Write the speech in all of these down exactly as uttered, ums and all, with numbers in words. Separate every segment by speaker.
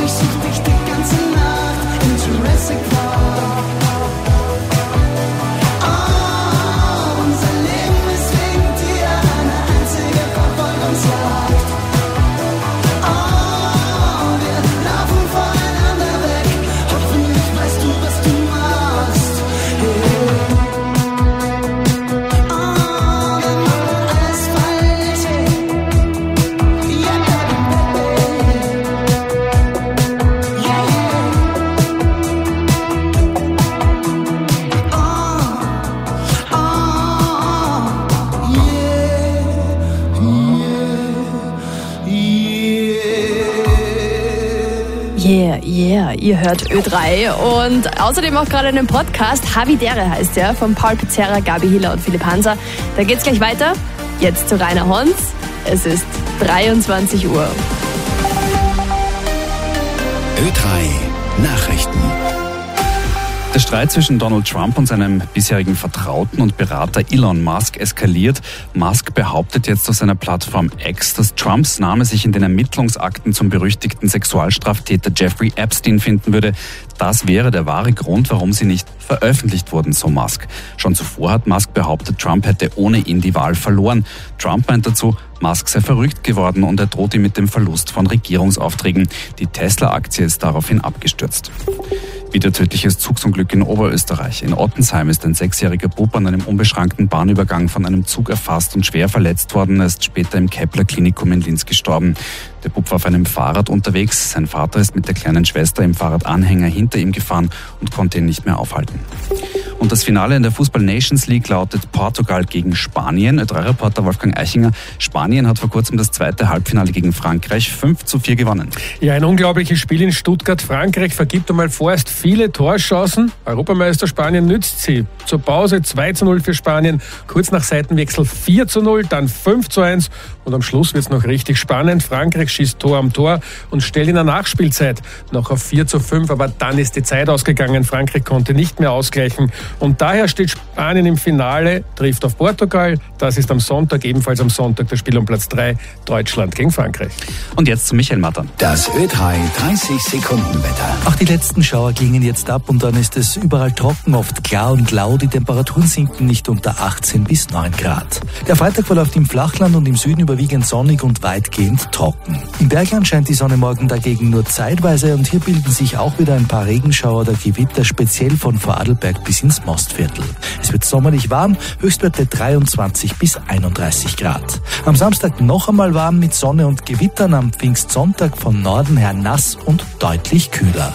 Speaker 1: ich such dich die ganze Nacht in Jurassic Park. Oh, unser Leben ist wegen dir eine einzige Verfolgungsjagd. Oh, wir laufen voneinander weg, hoffentlich weißt du, was du machst. Yeah. Oh, wir machen alles falsch. Yeah, baby. Yeah, yeah. Oh, oh, yeah, yeah,
Speaker 2: Yeah,
Speaker 1: yeah.
Speaker 2: yeah, ihr hört Ö drei und außerdem auch gerade einen Podcast, Havidere heißt der, von Paul Pizzerra, Gabi Hiller und Philipp Hanser. Da geht's gleich weiter, jetzt zu Rainer Hons. Es ist dreiundzwanzig Uhr.
Speaker 3: Ö drei Nachrichten.
Speaker 4: Der Streit zwischen Donald Trump und seinem bisherigen Vertrauten und Berater Elon Musk eskaliert. Musk behauptet jetzt auf seiner Plattform X, dass Trumps Name sich in den Ermittlungsakten zum berüchtigten Sexualstraftäter Jeffrey Epstein finden würde. Das wäre der wahre Grund, warum sie nicht veröffentlicht wurden, so Musk. Schon zuvor hat Musk behauptet, Trump hätte ohne ihn die Wahl verloren. Trump meint dazu, Musk sei verrückt geworden und er droht ihm mit dem Verlust von Regierungsaufträgen. Die Tesla-Aktie ist daraufhin abgestürzt. Wieder tödliches Zugsunglück in Oberösterreich. In Ottensheim ist ein sechsjähriger Bub an einem unbeschrankten Bahnübergang von einem Zug erfasst und schwer verletzt worden. Er ist später im Kepler Klinikum in Linz gestorben. Der Bub war auf einem Fahrrad unterwegs. Sein Vater ist mit der kleinen Schwester im Fahrradanhänger hinter ihm gefahren und konnte ihn nicht mehr aufhalten. Und das Finale in der Fußball-Nations League lautet Portugal gegen Spanien. Ö drei Reporter Wolfgang Eichinger. Spanien hat vor kurzem das zweite Halbfinale gegen Frankreich fünf zu vier gewonnen.
Speaker 5: Ja, ein unglaubliches Spiel in Stuttgart. Frankreich vergibt einmal vorerst viele Torchancen. Europameister Spanien nützt sie. Zur Pause zwei zu null für Spanien. Kurz nach Seitenwechsel vier zu null, dann fünf zu eins. Und am Schluss wird es noch richtig spannend. Frankreich schießt Tor am Tor und stellt in der Nachspielzeit noch auf vier zu fünf. Aber dann ist die Zeit ausgegangen. Frankreich konnte nicht mehr ausgleichen. Und daher steht Spanien im Finale, trifft auf Portugal. Das ist am Sonntag, ebenfalls am Sonntag, das Spiel um Platz drei, Deutschland gegen Frankreich.
Speaker 4: Und jetzt zu Michael Mattern.
Speaker 3: Das Ö drei dreißig Sekunden Wetter.
Speaker 6: Auch die letzten Schauer klingen jetzt ab und dann ist es überall trocken, oft klar und lau. Die Temperaturen sinken nicht unter achtzehn bis neun Grad. Der Freitag verläuft im Flachland und im Süden überwiegend sonnig und weitgehend trocken. Im Bergland scheint die Sonne morgen dagegen nur zeitweise und hier bilden sich auch wieder ein paar Regenschauer oder Gewitter, speziell von Vorarlberg bis ins Mostviertel. Es wird sommerlich warm, Höchstwerte dreiundzwanzig bis einunddreißig Grad. Am Samstag noch einmal warm mit Sonne und Gewittern, am Pfingstsonntag von Norden her nass und deutlich kühler.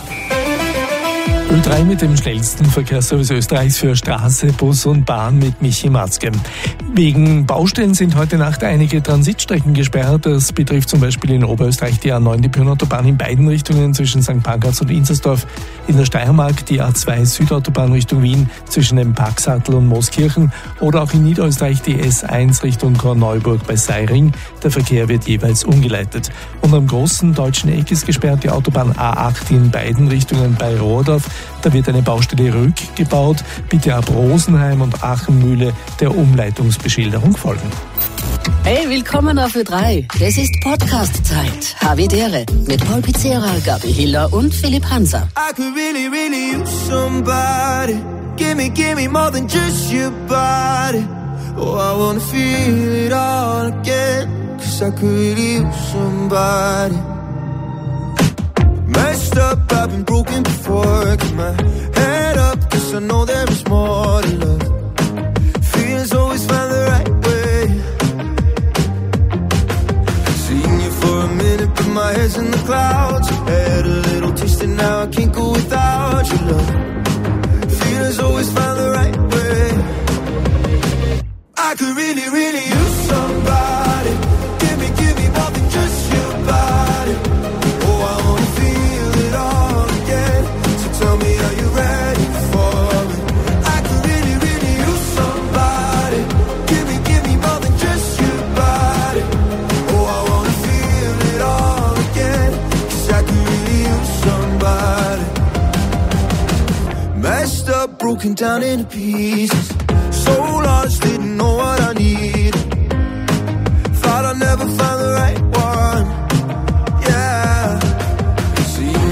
Speaker 7: Ö drei mit dem schnellsten Verkehrsservice Österreichs für Straße, Bus und Bahn mit Michi Matzke. Wegen Baustellen sind heute Nacht einige Transitstrecken gesperrt. Das betrifft zum Beispiel in Oberösterreich die A neun, die Pyreneeautobahn in beiden Richtungen zwischen Sankt Pankraz und Inzersdorf. In der Steiermark die A zwei Südautobahn Richtung Wien zwischen dem Packsattel und Mooskirchen. Oder auch in Niederösterreich die S eins Richtung Korneuburg bei Seiring. Der Verkehr wird jeweils umgeleitet. Und am großen deutschen Eck ist gesperrt die Autobahn A acht in beiden Richtungen bei Rohrdorf. Da wird eine Baustelle rückgebaut. Bitte ab Rosenheim und Achenmühle der Umleitungsbeschilderung folgen.
Speaker 8: Hey, willkommen auf Ö drei. Das ist Podcast-Zeit. Havidere mit Paul Pizzerra, Gabi Hiller und Philipp Hanser.
Speaker 1: I could really, really use somebody. Give me, give me more than just your body. Oh, I wanna feel it all again. Cause I could really use somebody. Messed up, I've been broken before. Keep my head up, cause I know there is more to love. Feelings always find the right way. Seen you for a minute, but my head's in the clouds. Had a little taste and now I can't go without your love. Feelings always find the right way. I could really, really use somebody. Give me, give me more than just your body. Oh, I wanna feel it all again. So tell me, are you ready for it? I could really, really use somebody. Give me, give me more than just your body. Oh, I wanna feel it all again. Cause I could really use somebody. Messed up, broken down into pieces. So lost, didn't know what I needed. Thought I'd never find the right one. Yeah. Seen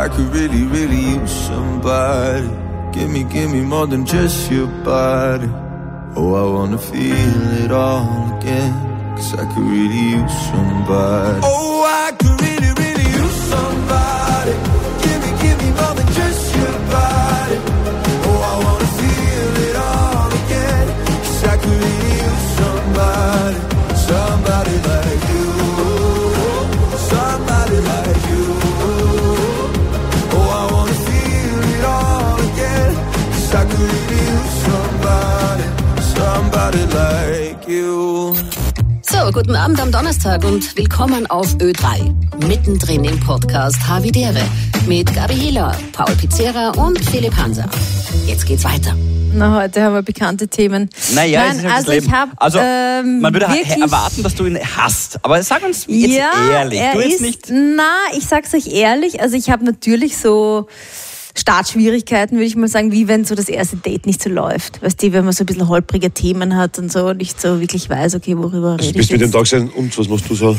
Speaker 1: I could really, really use somebody. Give me, give me more than just your body. Oh, I wanna feel it all again, 'cause I could really use somebody. Oh, I could really, really use somebody. Give me, give me more than just your body. Oh, I wanna feel it all again, 'cause I could really use somebody. Somebody like you. Somebody like you. Oh, I wanna feel it all again, 'cause I could really use somebody. Somebody like you.
Speaker 8: So, guten Abend am Donnerstag und willkommen auf Ö drei. Mittendrin im Podcast Havidere mit Gabi Hiller, Paul Pizzera und Philipp Hanser. Jetzt geht's weiter.
Speaker 2: Na, heute haben wir bekannte Themen.
Speaker 9: Naja,
Speaker 2: Nein,
Speaker 9: es ist halt
Speaker 2: also
Speaker 9: das Leben.
Speaker 2: ich habe
Speaker 9: Also,
Speaker 2: ähm,
Speaker 9: man würde
Speaker 2: wirklich,
Speaker 9: erwarten, dass du ihn hast. Aber sag uns jetzt
Speaker 2: ja,
Speaker 9: ehrlich.
Speaker 2: Er
Speaker 9: Du jetzt
Speaker 2: ist,
Speaker 9: nicht.
Speaker 2: Na, ich sag's euch ehrlich, also ich habe natürlich so Startschwierigkeiten, würde ich mal sagen, wie wenn so das erste Date nicht so läuft. Weißt du, wenn man so ein bisschen holprige Themen hat und so und nicht so wirklich weiß, okay, worüber
Speaker 10: Also
Speaker 2: rede
Speaker 10: bist
Speaker 2: ich
Speaker 10: du mit dem
Speaker 2: jetzt.
Speaker 10: Tag sein und was machst du so?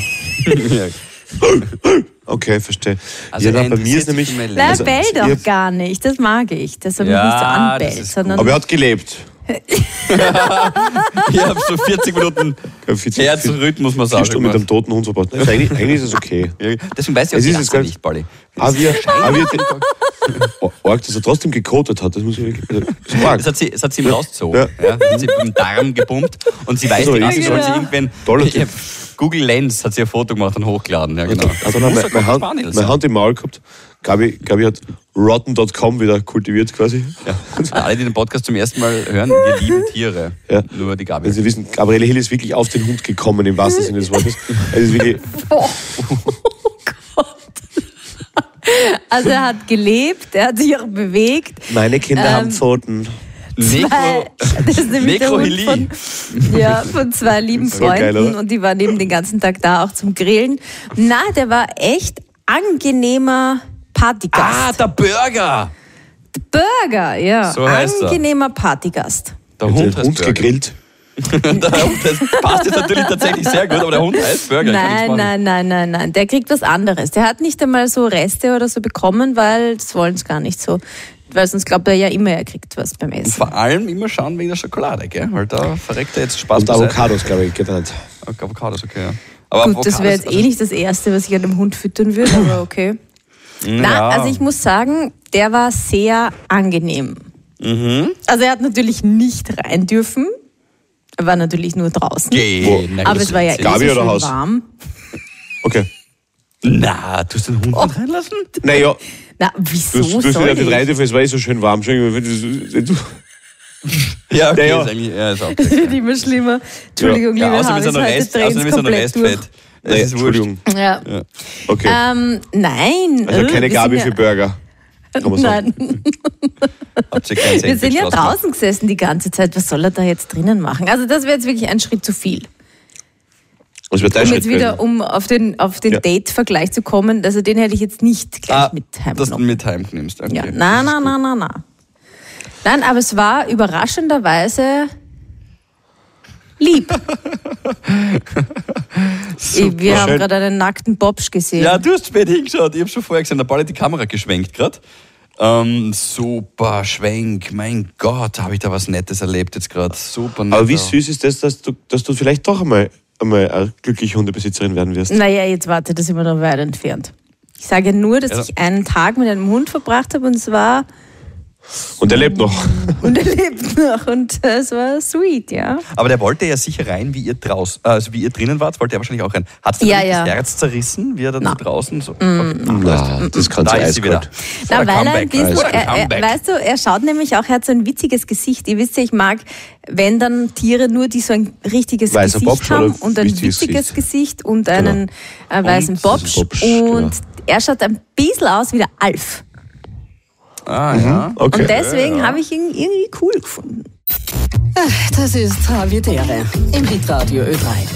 Speaker 10: Okay, verstehe.
Speaker 9: Also
Speaker 10: ja,
Speaker 9: er
Speaker 10: na, bei mir ist
Speaker 9: interessiert sich
Speaker 10: nämlich.
Speaker 9: für mein Leben.
Speaker 2: Na,
Speaker 10: also,
Speaker 2: bell
Speaker 10: ihr
Speaker 2: doch
Speaker 10: habt-
Speaker 2: gar nicht, das mag ich, dass er mich
Speaker 9: Ja,
Speaker 2: nicht so
Speaker 9: das
Speaker 2: anbellt,
Speaker 9: ist
Speaker 2: sondern
Speaker 10: Aber er hat gelebt.
Speaker 9: Ich habe so vierzig Minuten
Speaker 10: Ja, vierzig
Speaker 9: Herzrhythmus, muss man
Speaker 10: Vier
Speaker 9: sagen.
Speaker 10: Stunden mit einem toten Hund verbracht. Also eigentlich, eigentlich ist es okay.
Speaker 9: Deswegen weiß ich auch
Speaker 10: Es
Speaker 9: die
Speaker 10: ist
Speaker 9: Rasse
Speaker 10: jetzt gar-
Speaker 9: nicht, Pauli.
Speaker 10: Aber wir, aber wir, oh, arg, dass er trotzdem gekotet hat, das muss ich wirklich. Das ist arg.
Speaker 9: Das hat sie, das hat sie ihm rausgezogen.
Speaker 10: Ja.
Speaker 9: Ja. Das hat sie beim Darm gepumpt und sie weiß,
Speaker 10: So,
Speaker 9: die Rasse
Speaker 10: ja.
Speaker 9: soll sie irgendwann.
Speaker 10: Toller
Speaker 9: Ich
Speaker 10: Typ.
Speaker 9: hab- Google Lens hat sie ein Foto gemacht und hochgeladen. Ja, genau.
Speaker 10: Also dann
Speaker 9: Muss
Speaker 10: hat
Speaker 9: ja
Speaker 10: meine Hand,
Speaker 9: Spaniel
Speaker 10: meine
Speaker 9: sein.
Speaker 10: Hand im Maul gehabt. Gabi, Gabi hat rotten Punkt com wieder kultiviert quasi.
Speaker 9: Ja. Alle, die den Podcast zum ersten Mal hören, wir lieben Tiere.
Speaker 10: Ja.
Speaker 9: Nur die Gabi.
Speaker 10: Wenn Sie wissen, Gabriele Hill ist wirklich auf den Hund gekommen, im wahrsten Sinne des Wortes. Es ist wirklich,
Speaker 2: oh Gott. Also er hat gelebt, er hat sich auch bewegt.
Speaker 10: meine Kinder
Speaker 2: Ähm,
Speaker 10: haben Pfoten.
Speaker 2: Zwei, das ist nämlich der Hund
Speaker 9: Nekrohilie.
Speaker 2: von, ja, von zwei lieben
Speaker 10: So geil,
Speaker 2: Freunden
Speaker 10: oder?
Speaker 2: und die waren eben den ganzen Tag da auch zum Grillen. Na, der war echt angenehmer Partygast.
Speaker 9: Ah, der Burger!
Speaker 2: Burger, ja.
Speaker 9: So heißt er.
Speaker 2: Angenehmer Partygast.
Speaker 9: Der
Speaker 10: Der
Speaker 9: Hund
Speaker 10: Hund,
Speaker 9: heißt Burger.
Speaker 10: gegrillt.
Speaker 9: Der Hund, das passt jetzt natürlich tatsächlich sehr gut, aber der Hund heißt Burger. ich kann nichts
Speaker 2: Nein,
Speaker 9: machen.
Speaker 2: nein, nein, nein, nein. Der kriegt was anderes. Der hat nicht einmal so Reste oder so bekommen, weil das wollen sie gar nicht so. Weil sonst glaubt er ja immer, er kriegt was beim
Speaker 9: Und
Speaker 2: Essen.
Speaker 9: vor allem immer schauen wegen der Schokolade, gell? Weil da verreckt er jetzt Spaß
Speaker 10: Und
Speaker 9: beiseite.
Speaker 10: Avocados, glaube ich, geht nicht.
Speaker 9: Okay, Avocados, okay, ja. Aber
Speaker 2: Gut, das wäre jetzt
Speaker 9: Avocados,
Speaker 2: eh nicht das Erste, was ich einem Hund füttern würde, aber okay.
Speaker 9: also,
Speaker 2: Na,
Speaker 9: ja.
Speaker 2: also ich muss sagen, der war sehr angenehm.
Speaker 9: Mhm.
Speaker 2: Also er hat natürlich nicht rein dürfen. Er war natürlich nur draußen.
Speaker 9: Geh, na,
Speaker 2: Aber
Speaker 9: das
Speaker 2: es war ja
Speaker 9: ist-
Speaker 2: eh
Speaker 10: Gabi
Speaker 2: so
Speaker 10: oder
Speaker 2: schön
Speaker 10: Haus?
Speaker 2: warm.
Speaker 10: Okay.
Speaker 9: Na, du hast den Hund nicht reinlassen?
Speaker 10: Naja,
Speaker 2: Na,
Speaker 10: du,
Speaker 2: wieso
Speaker 10: du, du
Speaker 2: soll
Speaker 10: ja nicht rein
Speaker 2: ich?
Speaker 10: dürfen, es war eh so schön warm. Entschuldigung,
Speaker 9: Ja, okay,
Speaker 10: Ja, ja.
Speaker 9: ist eigentlich, ja, ist auch
Speaker 2: Das wird immer schlimmer. Entschuldigung,
Speaker 9: ja,
Speaker 2: liebe
Speaker 9: außer mit so
Speaker 2: Hannes,
Speaker 9: einer
Speaker 2: heute
Speaker 9: Rest,
Speaker 2: dreht's
Speaker 9: außer mit so einer
Speaker 2: komplett durch.
Speaker 9: Restfett. Das
Speaker 10: Nee,
Speaker 9: ist wurscht.
Speaker 10: Entschuldigung.
Speaker 2: Ja.
Speaker 9: Ja.
Speaker 10: Okay.
Speaker 2: Ähm, nein.
Speaker 10: Also
Speaker 2: äh,
Speaker 10: keine
Speaker 2: wir
Speaker 10: Gabi
Speaker 2: sind
Speaker 10: für Burger. Kann man sagen.
Speaker 2: Nein,
Speaker 9: Habt ihr keinen
Speaker 2: wir sind ja
Speaker 9: Sandwich draus
Speaker 2: draußen gesessen die ganze Zeit. Was soll er da jetzt drinnen machen? Also das wäre jetzt wirklich ein Schritt zu viel.
Speaker 10: Das wird dein
Speaker 2: Um
Speaker 10: Schritt
Speaker 2: jetzt wieder,
Speaker 10: gewesen.
Speaker 2: um auf den, auf den
Speaker 10: Ja.
Speaker 2: Date-Vergleich zu kommen, also den hätte ich jetzt nicht gleich
Speaker 9: Ah,
Speaker 2: mit
Speaker 9: dass du
Speaker 2: heimgenommen.
Speaker 9: mit heimnimmst. Okay.
Speaker 2: Ja, na, na, na, na, na. Nein, aber es war überraschenderweise lieb. Ich- Wir haben
Speaker 10: schön.
Speaker 2: gerade einen nackten Bobsch gesehen.
Speaker 9: Ja, du hast spät hingeschaut. Ich habe schon vorher gesehen, der Ball hat die Kamera geschwenkt gerade. Ähm, super Schwenk. Mein Gott, habe ich da was Nettes erlebt jetzt gerade. Super nett.
Speaker 10: Aber wie süß ist das, dass du, dass du vielleicht doch einmal, einmal eine glückliche Hundebesitzerin werden wirst?
Speaker 2: Naja, jetzt warte, das ist immer noch weit entfernt. Ich sage nur, dass
Speaker 9: Ja.
Speaker 2: ich einen Tag mit einem Hund verbracht habe und es war,
Speaker 10: Und er lebt noch.
Speaker 2: und er lebt noch und äh, es war sweet, ja.
Speaker 9: Aber der wollte ja sicher rein, wie ihr draußen, also wie ihr drinnen wart, wollte er wahrscheinlich auch rein. Hat es
Speaker 2: Ja,
Speaker 9: ja,
Speaker 2: ja.
Speaker 9: das Herz zerrissen, wie er dann
Speaker 2: Na.
Speaker 9: so draußen so. Okay.
Speaker 10: Na, das kann
Speaker 9: Da
Speaker 10: sein
Speaker 9: ist sie wieder.
Speaker 10: eiskalt.
Speaker 2: Na,
Speaker 9: Oder
Speaker 2: weil er ein
Speaker 9: Comeback.
Speaker 2: bisschen,
Speaker 9: Oder
Speaker 2: er, er,
Speaker 9: Comeback.
Speaker 2: weißt du, er schaut nämlich auch, er hat so ein witziges Gesicht. Ihr wisst ja, ich mag, wenn dann Tiere nur, die so ein richtiges
Speaker 10: Weißer
Speaker 2: Gesicht
Speaker 10: Bobsch
Speaker 2: haben
Speaker 10: oder
Speaker 2: und ein
Speaker 10: witziges
Speaker 2: witziges
Speaker 10: Gesicht?
Speaker 2: Gesicht und einen äh, weißen
Speaker 10: Und
Speaker 2: Bobsch.
Speaker 10: diesen Bobsch,
Speaker 2: Und
Speaker 10: genau.
Speaker 2: er schaut ein bisschen aus wie der Alf.
Speaker 9: Ah, ja.
Speaker 10: Okay.
Speaker 2: Und deswegen habe ich ihn irgendwie cool gefunden.
Speaker 8: Das ist Havidere im Hitradio Ö drei.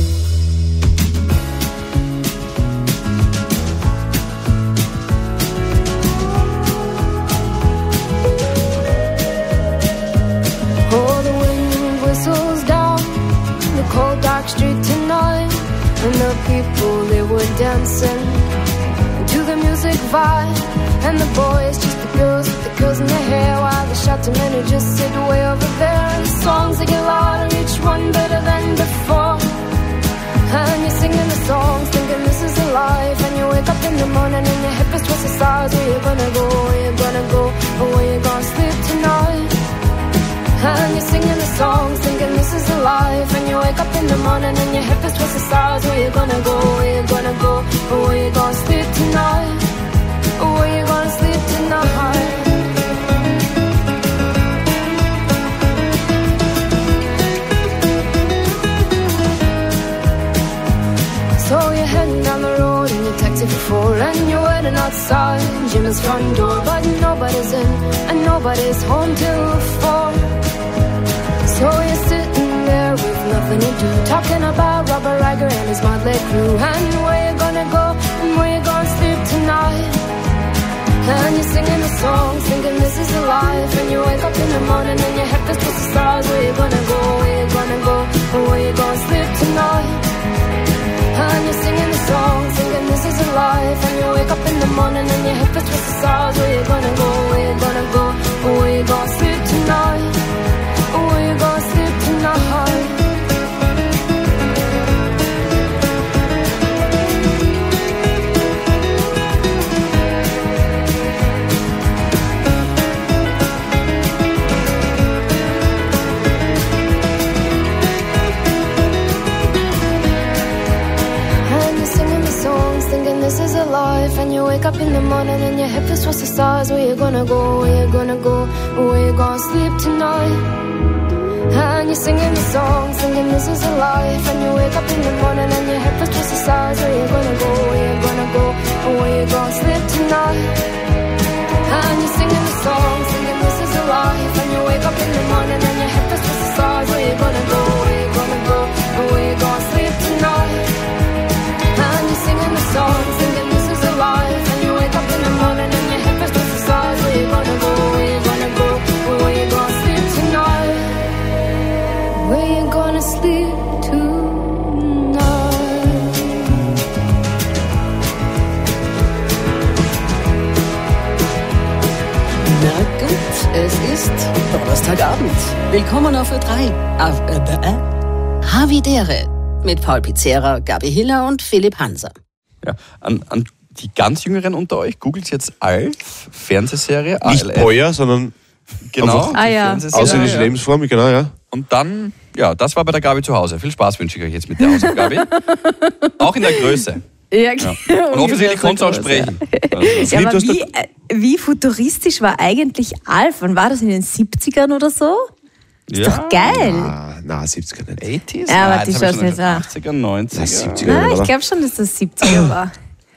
Speaker 11: Oh, the wind whistles down the cold dark street tonight, and the people they were dancing to the music vibe. And the boys just the girls with the curls in their hair, while the shouting men who just sit way over there. And the songs they get louder, each one better than before. And you're singing the songs, thinking this is a life. And you wake up in the morning and your hip is twisted sides. Where you gonna go, where you gonna go, or where you gonna sleep tonight? And you're singing the songs, thinking this is a life. And you wake up in the morning and your hip is twisted sides. Where you gonna go, where you gonna go, or where you gonna sleep tonight? Or where you gonna sleep tonight? So you're heading down the road in your taxi for four, and you're waiting outside Jimmy's front door, but nobody's in and nobody's home till four. So you're sitting there with nothing to do, talking about Robert Riger and his motley crew, and where you gonna go and where you gonna sleep tonight. And you're singing the songs, thinking this is a life. And you wake up in the morning and your head feels twisted stars. Where you gonna go, where you gonna go, or where you gonna sleep tonight? And you're singing the song, thinking this is a life. And you wake up in the morning and your head feels twisted stars. Where you gonna go, where you gonna go, or where you gonna sleep tonight? Or where you gonna sleep tonight? This is a life, and you wake up in the morning and your head feels towards the stars. Where you gonna go, where you gonna go, where you gonna sleep tonight? And you're singing the song, singing this is a life. And you wake up in the morning and your head feels towards the stars. Where you gonna go, where you gonna go, where you gonna sleep tonight? And you're singing the song, singing this is a life. And you wake up in the morning and your head feels towards the stars. Where you gonna go, where you gonna go, where you gonna sleep tonight? And you're singing the song, singing this is a life. And you wake up in the morning and your head feels towards the stars. Where you gonna go, where you gonna go, where you gonna sleep tonight? Where you gonna sleep tonight?
Speaker 8: Na gut, es ist Donnerstagabend. Willkommen auf Ö drei. Auf Ö drei. Havidere. Mit Paul Pizzera, Gabi Hiller und Philipp Hanser.
Speaker 9: Ja, an, an die ganz Jüngeren unter euch, googelt jetzt Alf, Fernsehserie.
Speaker 10: Nicht
Speaker 9: A L F.
Speaker 10: Boyer, sondern
Speaker 9: Genau,
Speaker 2: Ah,
Speaker 9: die
Speaker 2: ja.
Speaker 9: Fernsehserie.
Speaker 10: ausländische
Speaker 9: Ja.
Speaker 10: Lebensform, genau, ja.
Speaker 9: Und dann, ja, das war bei der Gabi zu Hause. Viel Spaß wünsche ich euch jetzt mit der Hausaufgabe. Auch in der Größe.
Speaker 2: Ja,
Speaker 9: Ja. Und offensichtlich konnte es auch sprechen. Also,
Speaker 2: Ja, aber
Speaker 10: hast du-
Speaker 2: wie, äh, wie futuristisch war eigentlich Alf? Wann war das, in den siebzigern oder so? Ist
Speaker 9: ja.
Speaker 2: doch geil.
Speaker 10: Ah, na, siebziger nicht.
Speaker 9: achtziger?
Speaker 2: Ja, aber
Speaker 9: Nein,
Speaker 2: die
Speaker 9: das hab ich
Speaker 2: schaut's
Speaker 9: schon
Speaker 2: nicht an.
Speaker 9: achtziger, neunziger.
Speaker 10: Na, siebziger.
Speaker 2: Na, ich
Speaker 10: oder?
Speaker 2: glaube schon, dass das siebziger war.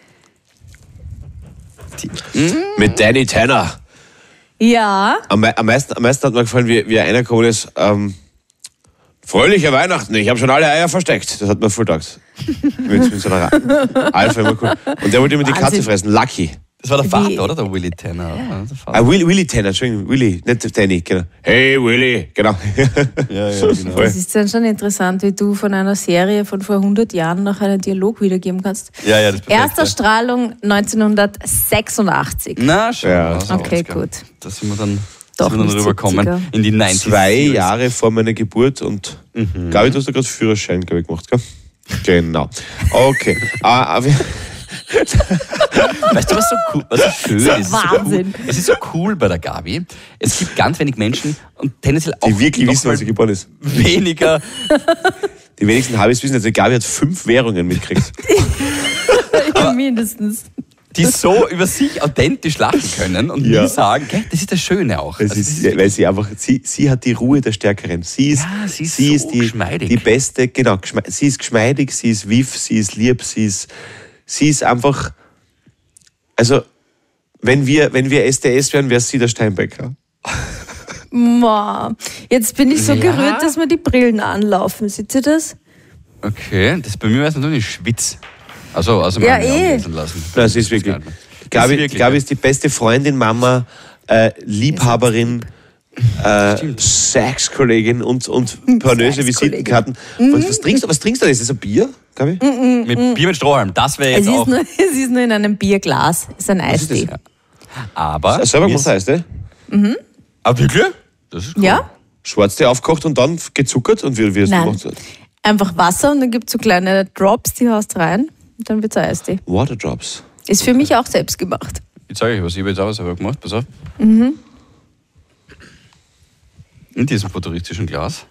Speaker 10: Mit Danny Tanner.
Speaker 2: Ja.
Speaker 10: Am, mei- am, meisten, am meisten hat mir gefallen, wie, wie einer gekommen ist. Ähm, Fröhliche Weihnachten, ich habe schon alle Eier versteckt. Das hat mir voll gedacht. mit, mit so einer Ra- Alpha immer cool. Und der wollte immer die Katze
Speaker 2: Wahnsinn.
Speaker 10: fressen. Lucky.
Speaker 9: Das war der
Speaker 2: Wie-
Speaker 9: Vater, oder? Der Willy Tanner. Ja. Der Vater.
Speaker 10: Ah, Willy, Willy Tanner, Entschuldigung, Willy, nicht Danny, genau. Hey Willy, genau.
Speaker 9: Ja, ja, genau.
Speaker 10: Voll.
Speaker 2: Das ist dann schon interessant, wie du von einer Serie von vor hundert Jahren noch einen Dialog wiedergeben kannst.
Speaker 9: Ja, ja, das ist perfekt,
Speaker 2: Erster
Speaker 9: ja.
Speaker 2: Strahlung neunzehnhundertsechsundachtzig.
Speaker 9: Na, schon.
Speaker 10: Ja.
Speaker 9: Also,
Speaker 2: Okay,
Speaker 9: das-
Speaker 2: gut.
Speaker 9: Da sind wir dann,
Speaker 2: Doch
Speaker 9: sind wir dann
Speaker 2: nicht
Speaker 9: rübergekommen
Speaker 2: siebziger.
Speaker 9: in die neunziger.
Speaker 10: Zwei Jahre vor meiner Geburt und
Speaker 9: Mhm.
Speaker 10: Gabi, du hast ja gerade Führerschein, glaube ich, gemacht, gell? Genau. Okay. Ah, aber
Speaker 9: Weißt du, was so cool, was so schön ist? Es ist so
Speaker 2: Wahnsinn.
Speaker 9: Cool, es ist so cool bei der Gabi. Es gibt ganz wenig Menschen und tendenziell auch
Speaker 10: die wirklich
Speaker 9: noch
Speaker 10: wissen, wann
Speaker 9: mal
Speaker 10: sie geboren ist.
Speaker 9: weniger.
Speaker 10: Die wenigsten Habis wissen, also die Gabi hat fünf Währungen mitgekriegt.
Speaker 2: Mindestens.
Speaker 9: Die so über sich authentisch lachen können und
Speaker 10: Ja.
Speaker 9: nie sagen, gell, das ist das Schöne auch.
Speaker 10: Das
Speaker 9: Also
Speaker 10: ist, weil sie einfach, sie, sie hat die Ruhe der Stärkeren. Sie ist,
Speaker 9: Ja, sie ist so
Speaker 10: die,
Speaker 9: geschmeidig.
Speaker 10: die beste, genau, geschme- sie ist geschmeidig, sie ist wiff, sie ist lieb, sie ist, sie ist einfach, also, wenn wir, wenn wir S D S wären, wäre sie der Steinbecker.
Speaker 2: Ma. Jetzt bin ich so
Speaker 9: Ja.
Speaker 2: gerührt, dass mir die Brillen anlaufen. Seht ihr das?
Speaker 9: Okay, das bei mir wäre es natürlich Schwitz. Also, also
Speaker 2: Ja,
Speaker 9: meine
Speaker 2: eh.
Speaker 9: anlesen lassen.
Speaker 10: Nein, sie ist wirklich,
Speaker 9: Das
Speaker 10: Gabi,
Speaker 9: ist wirklich,
Speaker 10: Gabi
Speaker 9: ja.
Speaker 10: ist die beste Freundin, Mama, äh, Liebhaberin, äh, Sexkollegin und, und pornöse Visitenkarten. Was, was trinkst du? Was trinkst du? Ist das ein Bier, Gabi?
Speaker 9: Mit Bier mit Strohhalm, das wäre
Speaker 2: Es
Speaker 9: jetzt
Speaker 2: ist,
Speaker 9: auch.
Speaker 2: nur, es ist nur in einem Bierglas. Es ist ein
Speaker 10: Was ist
Speaker 2: Eistee.
Speaker 10: das?
Speaker 9: Aber...
Speaker 10: Selber gemacht heißt, ne?
Speaker 2: Mhm.
Speaker 9: Ah, wirklich? Das ist cool.
Speaker 2: Ja.
Speaker 10: Schwarztee aufgekocht und dann gezuckert und wie, wie hast du
Speaker 2: Nein.
Speaker 10: gemacht?
Speaker 2: Einfach Wasser und dann gibt es so kleine Drops, die haust rein und dann wird es ein Eistee.
Speaker 10: Waterdrops.
Speaker 2: Ist für mich auch selbst gemacht.
Speaker 9: Ich zeige euch was, ich habe jetzt auch selber gemacht, pass auf.
Speaker 2: Mhm.
Speaker 9: In diesem futuristischen Glas.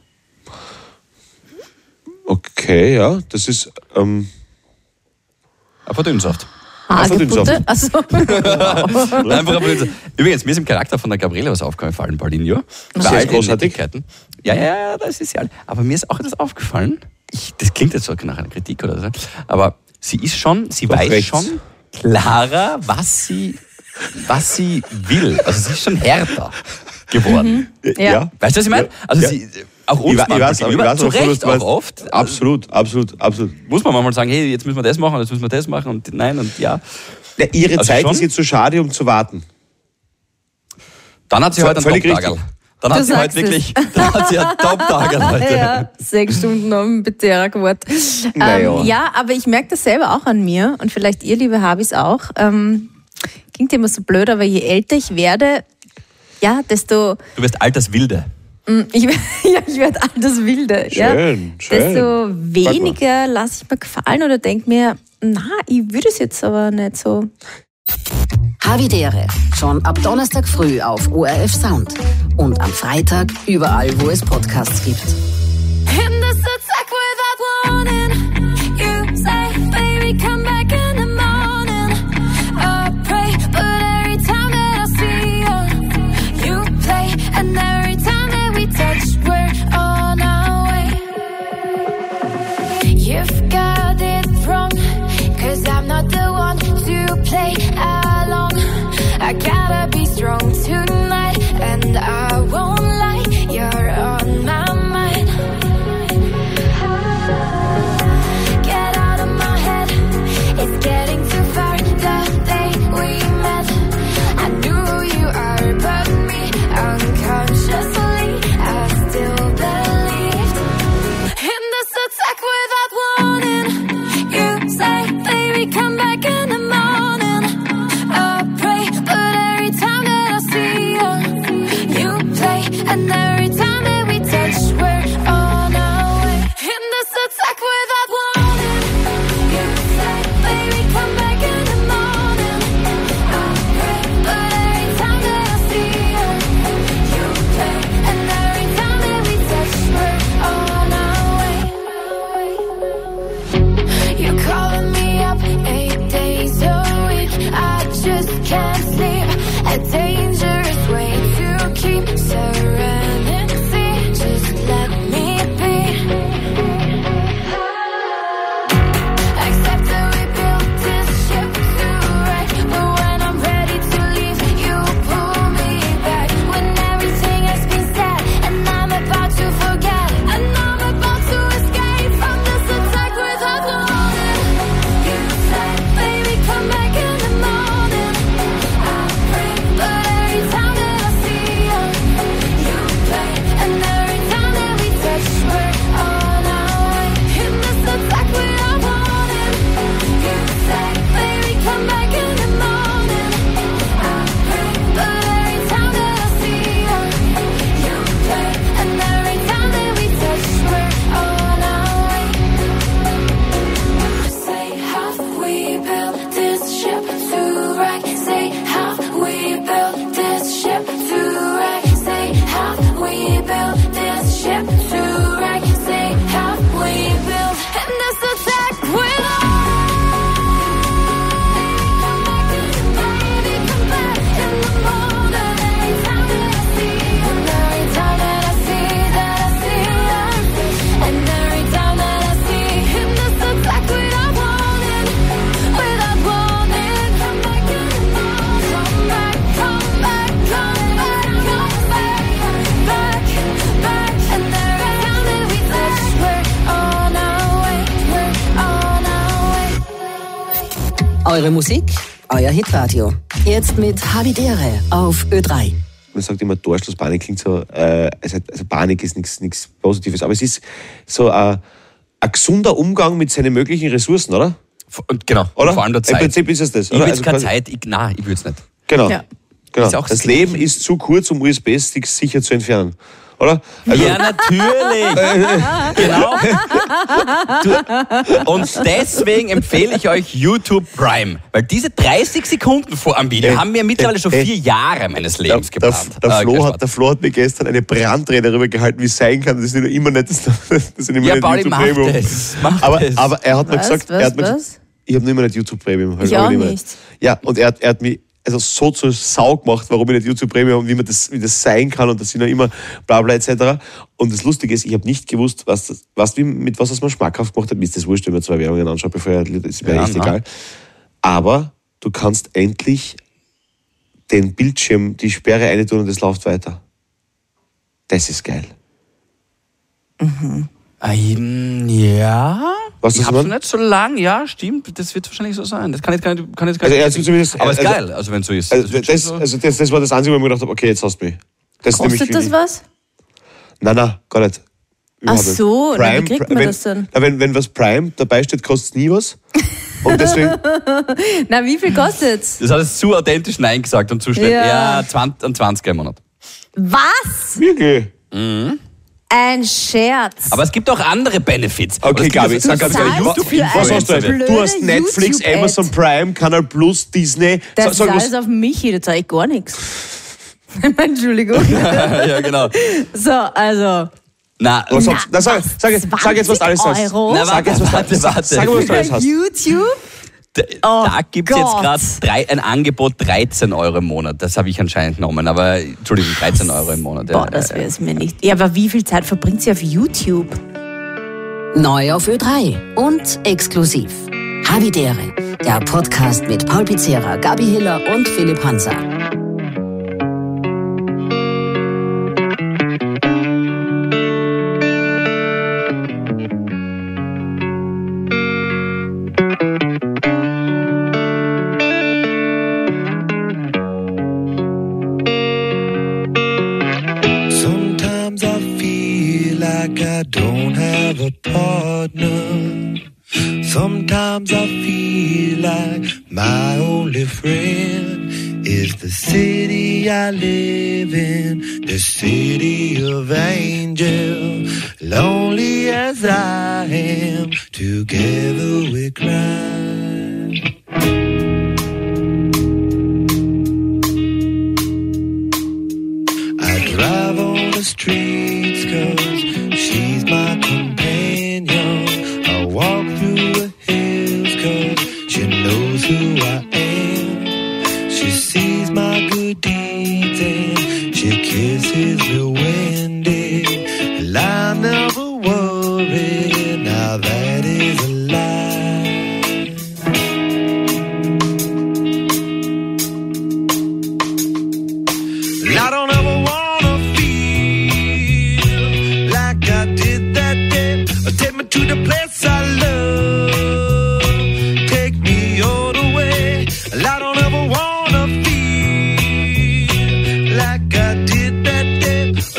Speaker 10: Okay, ja, das ist... Ähm,
Speaker 9: ein Verdünnsaft.
Speaker 2: Hagebutte? Achso.
Speaker 9: Einfach ein Verdünnsaft. Übrigens, mir ist im Charakter von der Gabriele was aufgefallen, Paulinho. Bei
Speaker 10: Sehr
Speaker 9: all den
Speaker 10: großartig.
Speaker 9: Nettigkeiten. Ja, ja, ja, das ist ja... Aber mir ist auch etwas aufgefallen. Ich, das klingt jetzt so nach einer Kritik oder so. Aber sie ist schon, sie
Speaker 10: Doch
Speaker 9: weiß
Speaker 10: rechts.
Speaker 9: schon klarer, was sie, was sie will. Also sie ist schon härter geworden.
Speaker 2: Ja.
Speaker 9: Weißt du, was ich meine? Also
Speaker 10: Ja.
Speaker 9: sie, auch
Speaker 10: Ich
Speaker 9: uns
Speaker 10: wa- ich
Speaker 9: manchmal
Speaker 10: weiß, ich
Speaker 9: gegenüber,
Speaker 10: weiß,
Speaker 9: zu
Speaker 10: wovon du
Speaker 9: Recht auch
Speaker 10: meinst.
Speaker 9: oft.
Speaker 10: Absolut, absolut, absolut.
Speaker 9: Muss man manchmal sagen, hey, jetzt müssen wir das machen, jetzt müssen wir das machen und nein und ja.
Speaker 10: Ja, ihre
Speaker 9: Also
Speaker 10: Zeit
Speaker 9: schon?
Speaker 10: ist jetzt zu schade, um zu warten.
Speaker 9: Dann hat sie
Speaker 10: V-
Speaker 9: heute einen
Speaker 10: völlig
Speaker 9: Top-Tagerl.
Speaker 10: richtig.
Speaker 9: Dann
Speaker 2: Du
Speaker 9: hat sie heute
Speaker 2: sagst es.
Speaker 9: wirklich, dann hat sie einen Top-Tagerl heute.
Speaker 2: Ja, sechs Stunden am Beterer gewartet.
Speaker 10: Naja.
Speaker 2: Ähm, ja, aber ich merke das selber auch an mir und vielleicht ihr, liebe Habis, auch. Ähm, klingt immer so blöd, aber je älter ich werde, ja, desto...
Speaker 9: Du wirst alterswilde.
Speaker 2: Ich, ja, ich werde alles wilde. Ja.
Speaker 10: Schön, schön.
Speaker 2: Desto weniger lasse ich mir gefallen oder denke mir, na, ich würde es jetzt aber nicht so.
Speaker 8: Havidere. Schon ab Donnerstag früh auf O R F Sound. Und am Freitag überall, wo es Podcasts gibt.
Speaker 11: In this attack without warning, you say, baby, come back in the morning. I pray, but every time that I see you, you play, and every time that we touch, we're on our way. You've got it wrong, cause I'm not the one to play along. I gotta be strong tonight, and I won't lie, you're on my mind. Get out of my head, it's getting too far, the day we met. I knew who you are, but me, unconsciously, I still believed. In this attack without warning, you say, baby, come back in the morning. I pray, but every time that I see you, you play, and every time that we touch, we're on our way. In this attack without warning, you say, baby, come back in the morning. I pray, but every time that I see you, you play, and every time that we touch, we're on our way. You're calling me up eight days a week. I just can't sleep. A dangerous way to keep serenity. Just let me be. Accept that we built this ship to wreck, but when I'm ready to leave, you pull me back. When everything has been said, and I'm about to forget, and I'm about to escape from this attack without warning. You said, baby, come back in the morning. I pray, but every time that I see you, you play, and every time that we touch, we're on our way. In this attack without warning, you say, baby, come back in the morning. I pray, but every time that I see you, you play, and every time that we touch, we're on our way. Say, have we built this ship to wreck? Say, have we built this ship to wreck? Say, have we built this ship to wreck? Say, have we built in this attack with come back in the baby, come back in the morning. Every time that I see you, and every time that I see that I see you, and every time that I see in this attack without warning, without warning, come back in the morning. Come back, come back, come back, come back, back, back, and every time that we touch, we're on our way, we're on our way.
Speaker 8: Eure Musik, euer Hitradio. Jetzt mit Havidere auf Ö drei.
Speaker 10: Man sagt immer, Torschlusspanik klingt so, äh, also, also Panik ist nichts Positives, aber es ist so äh, ein gesunder Umgang mit seinen möglichen Ressourcen, oder?
Speaker 9: Und genau,
Speaker 10: Oder?
Speaker 9: vor allem der
Speaker 10: Im
Speaker 9: Zeit.
Speaker 10: Prinzip ist es das.
Speaker 9: Ich
Speaker 10: Oder?
Speaker 9: würde
Speaker 10: Also
Speaker 9: keine
Speaker 10: quasi
Speaker 9: Zeit, ich, nein, ich würde es nicht.
Speaker 10: Genau.
Speaker 2: Ja.
Speaker 10: genau.
Speaker 9: Ist auch
Speaker 10: Das
Speaker 9: das
Speaker 10: Leben ist zu kurz, um U S B-Sticks sicher zu entfernen. Oder? Also,
Speaker 9: Ja, natürlich. Genau. Du, und deswegen empfehle ich euch YouTube Prime. Weil diese dreißig Sekunden vor am Video
Speaker 10: Äh,
Speaker 9: haben mir mittlerweile schon
Speaker 10: äh,
Speaker 9: vier Jahre meines
Speaker 10: der,
Speaker 9: Lebens
Speaker 10: der,
Speaker 9: geplant.
Speaker 10: der,
Speaker 9: äh,
Speaker 10: Flo
Speaker 9: gespart.
Speaker 10: hat, der Flo hat mir gestern eine Brandrede darüber gehalten, wie es sein kann, dass ich noch immer nicht das, das immer
Speaker 9: Ja,
Speaker 10: nicht
Speaker 9: Pauli,
Speaker 10: YouTube
Speaker 9: mach
Speaker 10: Premium.
Speaker 9: das. Mach
Speaker 10: aber,
Speaker 9: das.
Speaker 10: aber er hat mir
Speaker 2: Was,
Speaker 10: gesagt,
Speaker 2: was,
Speaker 10: er hat mir
Speaker 2: was?
Speaker 10: gesagt, ich habe noch immer nicht YouTube Premium.
Speaker 2: Ich
Speaker 10: Hab
Speaker 2: auch
Speaker 10: immer
Speaker 2: nicht.
Speaker 10: Ja, und er hat, er hat mich also so zur Sau gemacht, warum ich nicht YouTube Premium habe und wie, man das, wie das sein kann und dass ich noch immer bla bla et cetera. Und das Lustige ist, ich habe nicht gewusst, was das, was, wie, mit was das man schmackhaft gemacht hat. Mir ist das wurscht, wenn man zwei Werbungen anschaut, bevor er, das ist mir
Speaker 9: Ja,
Speaker 10: echt
Speaker 9: na.
Speaker 10: egal. Aber du kannst endlich den Bildschirm, die Sperre reintun und es läuft weiter. Das ist geil.
Speaker 9: Ähm, ja.
Speaker 10: Was
Speaker 9: ich
Speaker 10: das
Speaker 9: hab's
Speaker 10: man?
Speaker 9: noch nicht so lang, ja, stimmt. Das wird wahrscheinlich so sein. Das kann jetzt gar nicht. Kann jetzt gar
Speaker 10: Also er
Speaker 9: nicht
Speaker 10: hat zumindest-
Speaker 9: aber es ist
Speaker 10: also-
Speaker 9: geil, also wenn es so ist.
Speaker 10: Also
Speaker 9: wird schon
Speaker 10: das,
Speaker 9: so-
Speaker 10: also das, das war das Einzige, wo ich mir gedacht habe, okay, jetzt hast du mich. Das ist
Speaker 2: Kostet
Speaker 10: nämlich
Speaker 2: das
Speaker 10: wie-
Speaker 2: was?
Speaker 10: Nein, nein, gar nicht.
Speaker 2: Ach
Speaker 10: Überhaupt nicht.
Speaker 2: so, na, wie kriegt man
Speaker 10: wenn,
Speaker 2: das denn?
Speaker 10: Na, wenn, wenn was Prime dabei steht, kostet es nie was. Und deswegen,
Speaker 2: Na, wie viel kostet's?
Speaker 9: Das hat es zu authentisch Nein gesagt und zu schnell.
Speaker 2: Ja.
Speaker 9: Ja, zwanzig, ein zwanziger im Monat.
Speaker 2: Was?
Speaker 10: wirklich.
Speaker 2: Ein Scherz.
Speaker 9: Aber es gibt auch andere Benefits.
Speaker 10: Okay,
Speaker 9: Aber es gibt
Speaker 10: Gabi,
Speaker 9: auch-
Speaker 10: sag ganz
Speaker 2: zahlst
Speaker 10: ehrlich,
Speaker 2: für
Speaker 10: was
Speaker 2: eine
Speaker 10: hast du jetzt?
Speaker 2: blöde
Speaker 10: Du hast Netflix,
Speaker 2: YouTube-Ad.
Speaker 10: Amazon Prime, Kanal Plus, Disney.
Speaker 2: Das
Speaker 10: Sag-
Speaker 2: ist
Speaker 10: sag was-
Speaker 2: alles auf Michi, da zahle ich gar nichts. Entschuldigung.
Speaker 9: ja, genau.
Speaker 2: So, also.
Speaker 9: Na,
Speaker 10: Was hast, na, sag, sag, jetzt- sag jetzt, was du alles hast.
Speaker 2: Euro?
Speaker 9: na,
Speaker 10: Sag jetzt, was
Speaker 9: warte,
Speaker 10: du
Speaker 9: warte.
Speaker 10: Sag mal, was du alles hast.
Speaker 2: YouTube?
Speaker 9: Da,
Speaker 2: Oh
Speaker 9: da gibt es jetzt
Speaker 2: Gott.
Speaker 9: gerade ein Angebot dreizehn Euro im Monat. Das habe ich anscheinend genommen. Aber, Entschuldigung, dreizehn Euro im Monat.
Speaker 2: Boah,
Speaker 9: ja,
Speaker 2: das
Speaker 9: ja,
Speaker 2: wäre es mir nicht. Ja, aber wie viel Zeit verbringt sie auf YouTube?
Speaker 8: Neu auf Ö drei und exklusiv. Havidere, der Podcast mit Paul Pizzera, Gabi Hiller und Philipp Hanser.
Speaker 1: Sometimes I feel like I don't have a partner. Sometimes I feel like my only friend is the city I live in, the city of angel. Lonely as I am, together we cry. I drive on the streets cause she's my companion. I walk through the hills cause she knows who I am. She sees my good deeds and she kisses me when dead. And I never worry, now that is a lie. And I don't ever wanna feel like I did that day. Take me to the place I love. Take me all the way. And I don't ever wanna feel like I did that day.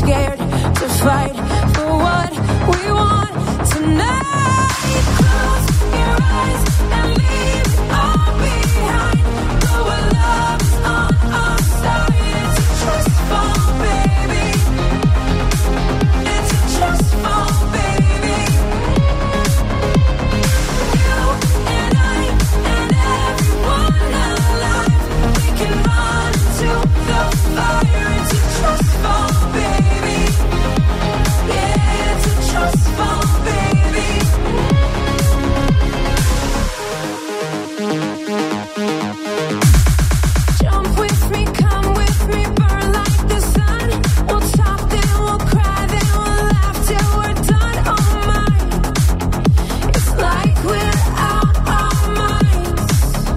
Speaker 11: scared to fight for what we want tonight. Close your eyes and leave it all behind. Go where love is on our side. It's a trust fall, baby. It's a trust fall, baby. You and I and everyone alive, we can run into the fire. It's a trust fall, baby. Yeah, it's a trust fall, baby. Jump with me, come with me, burn like the sun. We'll talk, then we'll cry, then we'll laugh till we're done. Oh my, it's like we're out our minds.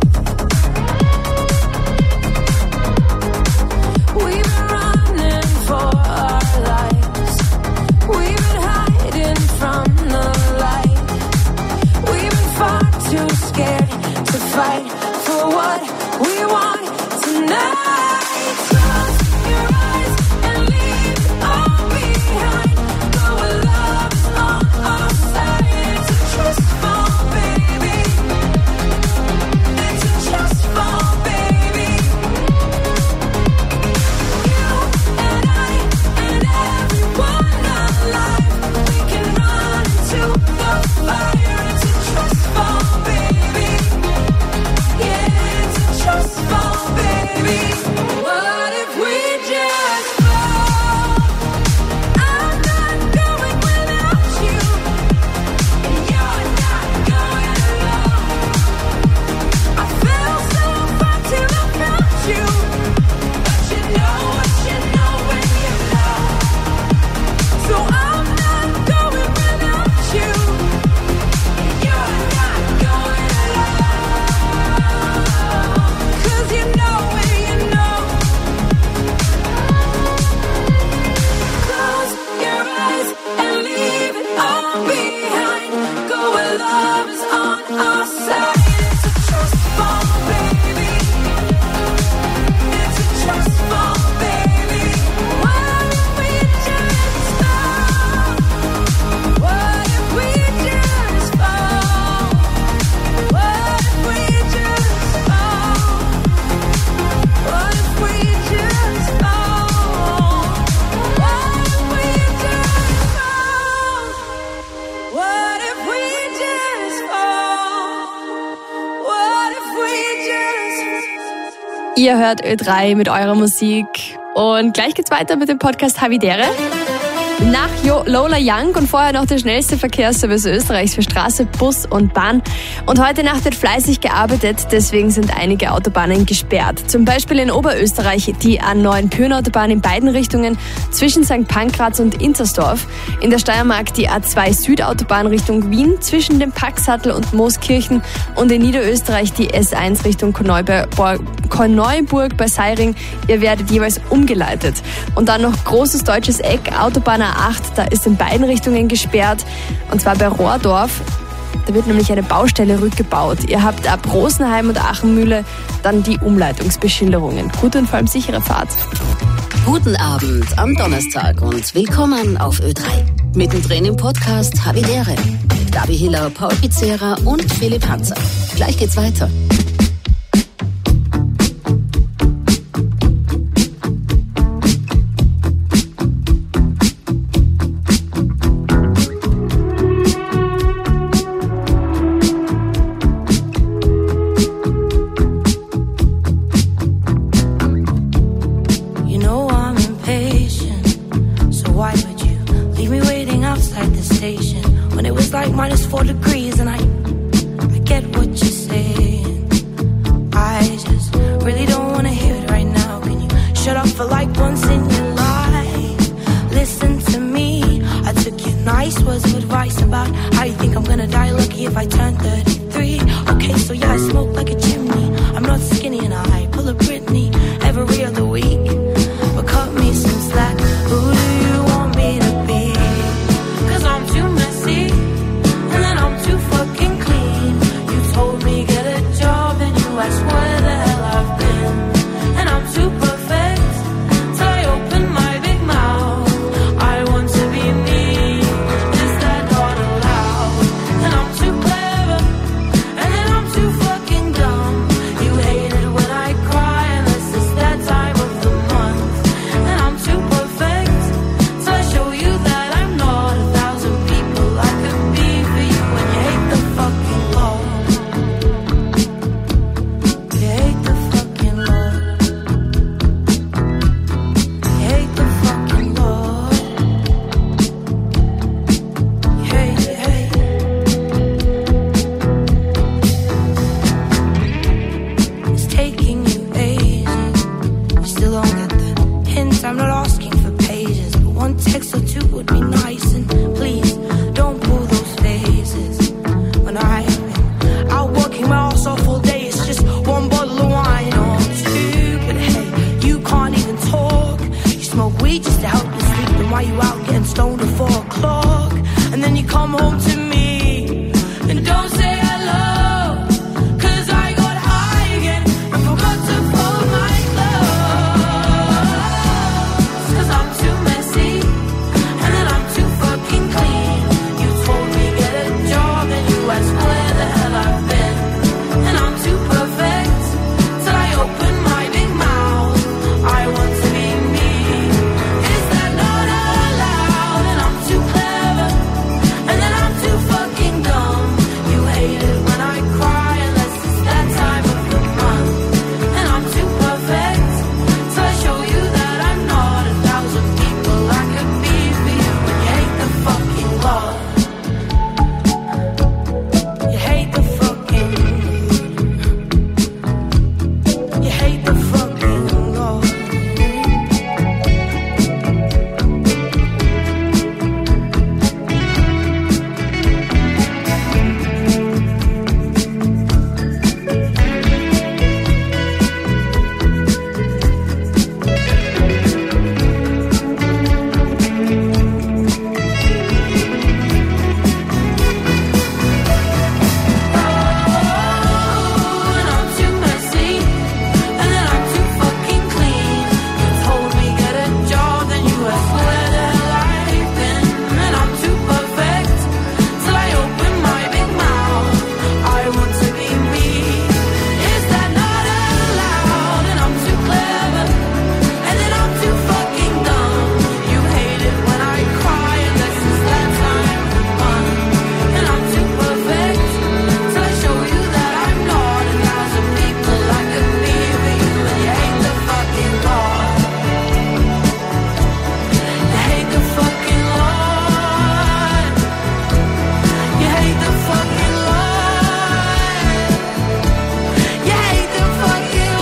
Speaker 11: We've been running for our lives. We've been hiding from the light. We've been far too scared to fight for what we want tonight. Close your eyes and leave it all behind. Go where love is on our side. It's a trust fall, baby. It's a trust fall, baby. You and I and everyone alive, we can run into the fire. It's a trust fall, baby. Yeah, it's a trust fall, baby. What if we just fall? I'm not going without you, and you're not going alone. I fell so far till I found you, but you know what you know when you know. So I'm not going without you, and you're not going alone. 'Cause you know when you know. Close your eyes and leave it all behind. Go where love is on our side. It's a trust fall, baby. It's a trust fall, baby. What if we just fall? What if we just fall? What if we just fall? What if we just fall? What if we just fall? What if we just fall? What if we just
Speaker 2: Ihr hört Ö drei mit eurer Musik. Und gleich geht's weiter mit dem Podcast Havidere. Nach Jo- Lola Young und vorher noch der schnellste Verkehrsservice Österreichs für Straße, Bus und Bahn. Und heute Nacht wird fleißig gearbeitet, deswegen sind einige Autobahnen gesperrt. Zum Beispiel in Oberösterreich die A neun Pyhrn-Autobahn in beiden Richtungen zwischen Sankt Pankraz und Inzersdorf. In der Steiermark die A zwei Südautobahn Richtung Wien zwischen dem Packsattel und Mooskirchen. Und in Niederösterreich die S eins Richtung Korneuburg, Korneuburg bei Seiring. Ihr werdet jeweils umgeleitet. Und dann noch großes deutsches Eck, Autobahn A acht, da ist in beiden Richtungen gesperrt. Und zwar bei Rohrdorf. Da wird nämlich eine Baustelle rückgebaut. Ihr habt ab Rosenheim und Achenmühle dann die Umleitungsbeschilderungen. Gute und vor allem sichere Fahrt.
Speaker 8: Guten Abend am Donnerstag und willkommen auf Ö drei. Mittendrin im Podcast Havidere. Mit Gabi Hiller, Paul Pizzera und Philipp Hanser. Gleich geht's weiter.
Speaker 11: You know I'm impatient, so why would you leave me waiting outside the station when it was like minus four degrees? And I, I get what you're saying. I just really don't wanna hear it right now. Can you shut up for like once in your life? Listen to me. I took your nice words of advice about how you think I'm gonna die lucky if I turn thirty-three. Okay, so yeah, I smoke like a chimney. I'm not skinny and I pull a Britney every other week. But cut me some slack. Who do you want me to be? 'Cause I'm too messy and then I'm too fucking clean. You told me get a job and you asked where the hell I've been. And I'm too perfect till I open my big mouth.
Speaker 12: weed just to help you sleep. Then why you out getting stoned at four o'clock? And then you come home to me and don't say hello, 'cause I got high again and forgot to fold my clothes. 'Cause I'm too messy and then I'm too fucking clean. You told me get a job and you asked where the hell I've been. And I'm too perfect till I open my big mouth. I want to be me. Is that not allowed? And I'm too clever and then I'm too fucking dumb. You hate it when I cry unless it's that time of the month. And I'm too perfect till I show you that I'm not a thousand people I could be for you. And you hate the fucking law. You hate the fucking You hate the fucking law. And I'm too messy and then I'm too fucking clean. You told me get a job, then you asked where the hell I've been. And I'm too perfect till I open my big mouth. I want to be me. Is that not allowed? And I'm too clever and then I'm too fucking dumb. You hate it when I cry unless it's that time of the month. And I'm too perfect till I show you that I'm not a thousand people I could be for you. And you hate the fucking law. You hate the fucking law. You hate the fucking law. You hate the fucking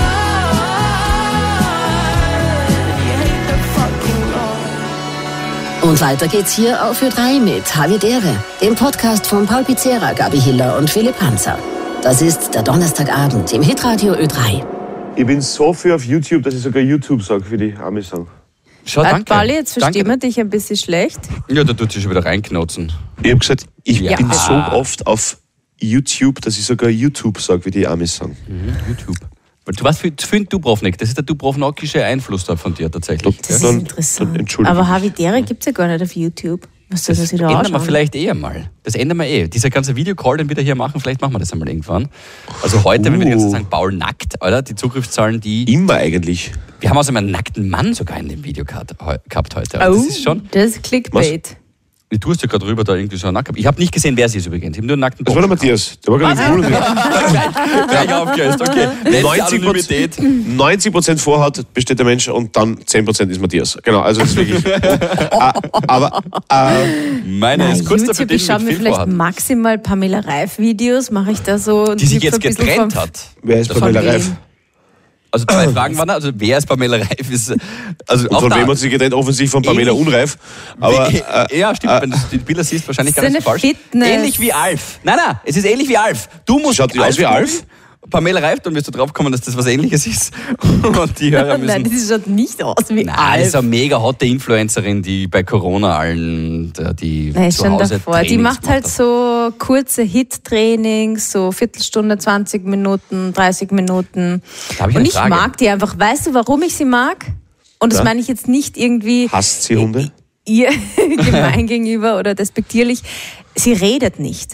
Speaker 12: law. You hate the fucking law.
Speaker 8: Und weiter geht's hier auf Ö drei mit Havidere, dem Podcast von Paul Pizzera, Gabi Hiller und Philipp Hanser. Das ist der Donnerstagabend im Hitradio Ö drei.
Speaker 10: Ich bin so viel auf YouTube, dass ich sogar YouTube sage für die Amis-Song.
Speaker 9: Schau,
Speaker 2: Äh,
Speaker 9: danke.
Speaker 2: Pauli, jetzt verstehen
Speaker 9: Danke.
Speaker 2: wir dich ein bisschen schlecht.
Speaker 9: Ja, da tut sich schon wieder reinknotzen.
Speaker 10: Ich habe gesagt, ich
Speaker 9: Ja.
Speaker 10: bin so oft auf YouTube, dass ich sogar YouTube sage, wie die Amis sagen.
Speaker 9: Mhm, YouTube. Weil du weißt, für, für den Dubrovnik, das ist der dubrovnikische Einfluss da von dir tatsächlich.
Speaker 2: Das
Speaker 9: gell?
Speaker 2: ist
Speaker 10: Dann-
Speaker 2: interessant.
Speaker 10: dann entschuldige
Speaker 2: Aber
Speaker 10: ich mich.
Speaker 2: Havidere gibt es ja gar nicht auf YouTube. Was soll
Speaker 9: Das
Speaker 2: das wieder
Speaker 9: ändern wir
Speaker 2: ausschauen?
Speaker 9: vielleicht eh einmal. Das ändern wir eh. Dieser ganze Videocall, den wir da hier machen, vielleicht machen wir das einmal irgendwann. Also heute, wenn wir die ganze Zeit sagen, Paul nackt, Alter, die Zugriffszahlen, die...
Speaker 10: Immer eigentlich.
Speaker 9: Wir haben außerdem einen nackten Mann sogar in dem Video gehabt, heu- gehabt heute. Also
Speaker 2: Oh,
Speaker 9: das ist schon...
Speaker 2: das ist Clickbait.
Speaker 9: Du hast ja gerade rüber da irgendwie so einen Nackt. Ich habe nicht gesehen, wer sie ist übrigens. Ich habe nur einen nackten
Speaker 10: Das war der Matthias. Der war gar nicht cool.
Speaker 9: Gleich aufgelöst, okay. Letzte
Speaker 10: neunzig
Speaker 9: Anonymität.
Speaker 10: Prozent, neunzig Prozent Vorhaut besteht der Mensch und dann zehn Prozent ist Matthias. Genau, also das ist wirklich. Ah, aber äh,
Speaker 9: Meine
Speaker 2: Na,
Speaker 9: ist kurz dafür,
Speaker 2: YouTube, ich schaue
Speaker 9: den
Speaker 2: mir
Speaker 9: mit viel
Speaker 2: vielleicht
Speaker 9: vorhat.
Speaker 2: maximal Pamela Reif-Videos, mache ich da so...
Speaker 9: Die sich
Speaker 2: hüpfe
Speaker 9: jetzt
Speaker 2: ein bisschen
Speaker 9: getrennt
Speaker 2: vom-
Speaker 9: hat.
Speaker 10: wer ist
Speaker 9: Das
Speaker 10: Pamela
Speaker 2: von
Speaker 10: Reif?
Speaker 2: wem?
Speaker 9: Also zwei Fragen waren da. Also wer ist Pamela Reif? Ist, also
Speaker 10: Und
Speaker 9: auch
Speaker 10: von
Speaker 9: da,
Speaker 10: wem hat sie getrennt? Offensichtlich von Pamela
Speaker 9: Ähnlich-
Speaker 10: Unreif. Aber
Speaker 9: Wie-
Speaker 10: äh,
Speaker 9: ja, stimmt, wenn du die Bilder siehst, wahrscheinlich
Speaker 2: Das
Speaker 9: gar
Speaker 2: ist
Speaker 9: nicht so
Speaker 2: eine
Speaker 9: falsch.
Speaker 2: Fitness.
Speaker 9: Ähnlich wie Alf. Nein, nein, es ist ähnlich wie Alf. Du musst
Speaker 10: Schaut die aus wie
Speaker 9: googeln,
Speaker 10: Alf?
Speaker 9: Pamela Reif, dann wirst du drauf kommen, dass das was Ähnliches ist. Und die Hörer müssen...
Speaker 2: Nein, das schaut nicht aus wie
Speaker 9: Nein, das
Speaker 2: Alf.
Speaker 9: ist eine mega hotte Influencerin, die bei Corona allen äh, die
Speaker 2: Nein,
Speaker 9: zu
Speaker 2: schon
Speaker 9: Hause
Speaker 2: davor. Die
Speaker 9: Trainings
Speaker 2: macht halt
Speaker 9: hat.
Speaker 2: so kurze Hit-Trainings, so Viertelstunde, zwanzig Minuten, dreißig Minuten.
Speaker 9: Da hab ich
Speaker 2: Und
Speaker 9: eine
Speaker 2: ich
Speaker 9: Frage.
Speaker 2: mag die einfach. Weißt du, warum ich sie mag? Und das
Speaker 10: Ja.
Speaker 2: meine ich jetzt nicht irgendwie
Speaker 10: hasst sie Hunde?
Speaker 2: ihr gemein gegenüber oder despektierlich. Sie redet nicht.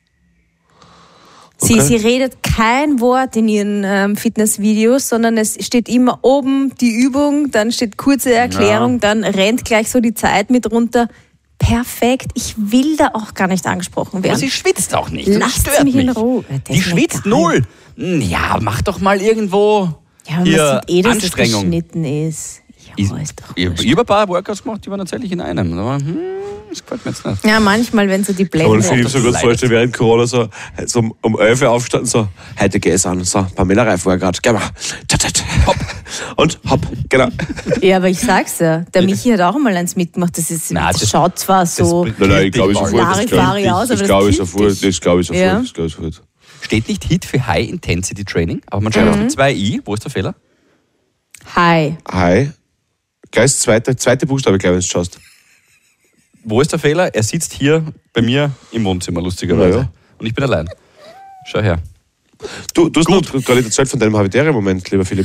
Speaker 2: Sie,
Speaker 10: Okay.
Speaker 2: sie redet kein Wort in ihren ähm, Fitnessvideos, sondern es steht immer oben die Übung, dann steht kurze Erklärung,
Speaker 9: Ja.
Speaker 2: dann rennt gleich so die Zeit mit runter. Perfekt. Ich will da auch gar nicht angesprochen
Speaker 9: Aber
Speaker 2: werden.
Speaker 9: sie schwitzt auch nicht. Das
Speaker 2: Lasst
Speaker 9: stört
Speaker 2: mich in
Speaker 9: mich.
Speaker 2: Ruhe. Das
Speaker 9: Die
Speaker 2: ist mir
Speaker 9: schwitzt
Speaker 2: egal.
Speaker 9: null. Hm, Ja, mach doch mal irgendwo
Speaker 2: Ja, aber
Speaker 9: hier
Speaker 2: man sieht eh, dass das
Speaker 9: Anstrengung.
Speaker 2: geschnitten ist. Ja,
Speaker 9: Ich,
Speaker 2: ist doch
Speaker 9: ich,
Speaker 2: wurscht.
Speaker 9: ich habe ein paar Workouts gemacht, die waren tatsächlich in einem. Aber hm, das gefällt mir jetzt nicht.
Speaker 2: Ja, manchmal, wenn so die
Speaker 10: Aber
Speaker 2: Blende...
Speaker 10: Philipp so gut
Speaker 9: leidet.
Speaker 10: vorstellen, während Corona so, so um, um elf Uhr aufgestanden, so, heute geh es an, so, Pamela Reif war gerade, geh mal, tat, tat, hopp, und hopp, genau.
Speaker 2: Ja, aber ich sag's ja, der Michi hat auch mal eins mitgemacht. Das, ist,
Speaker 9: Nein,
Speaker 2: das,
Speaker 9: das-
Speaker 2: schaut zwar so...
Speaker 9: bringt-
Speaker 10: Nein, nein, ich glaube, ich sofort, das
Speaker 2: Larifari
Speaker 10: glaube
Speaker 2: aus, aber
Speaker 10: das
Speaker 2: das
Speaker 10: glaube ich
Speaker 2: killt
Speaker 10: sofort,
Speaker 2: dich.
Speaker 10: das glaube ich sofort,
Speaker 2: Ja.
Speaker 10: das glaube ich sofort.
Speaker 9: Steht nicht Hit für High Intensity Training, aber man schreibt
Speaker 2: Mhm.
Speaker 9: mit zwei I. Wo ist der Fehler?
Speaker 2: Hi.
Speaker 10: Hi, Geist, zweite, zweite Buchstabe, glaube ich, wenn du schaust.
Speaker 9: Wo ist der Fehler? Er sitzt hier bei mir im Wohnzimmer, lustigerweise.
Speaker 10: Ja, ja.
Speaker 9: Und ich bin allein. Schau her.
Speaker 10: Du, du hast noch gar nicht erzählt von deinem Habitäre-Moment, lieber Philipp.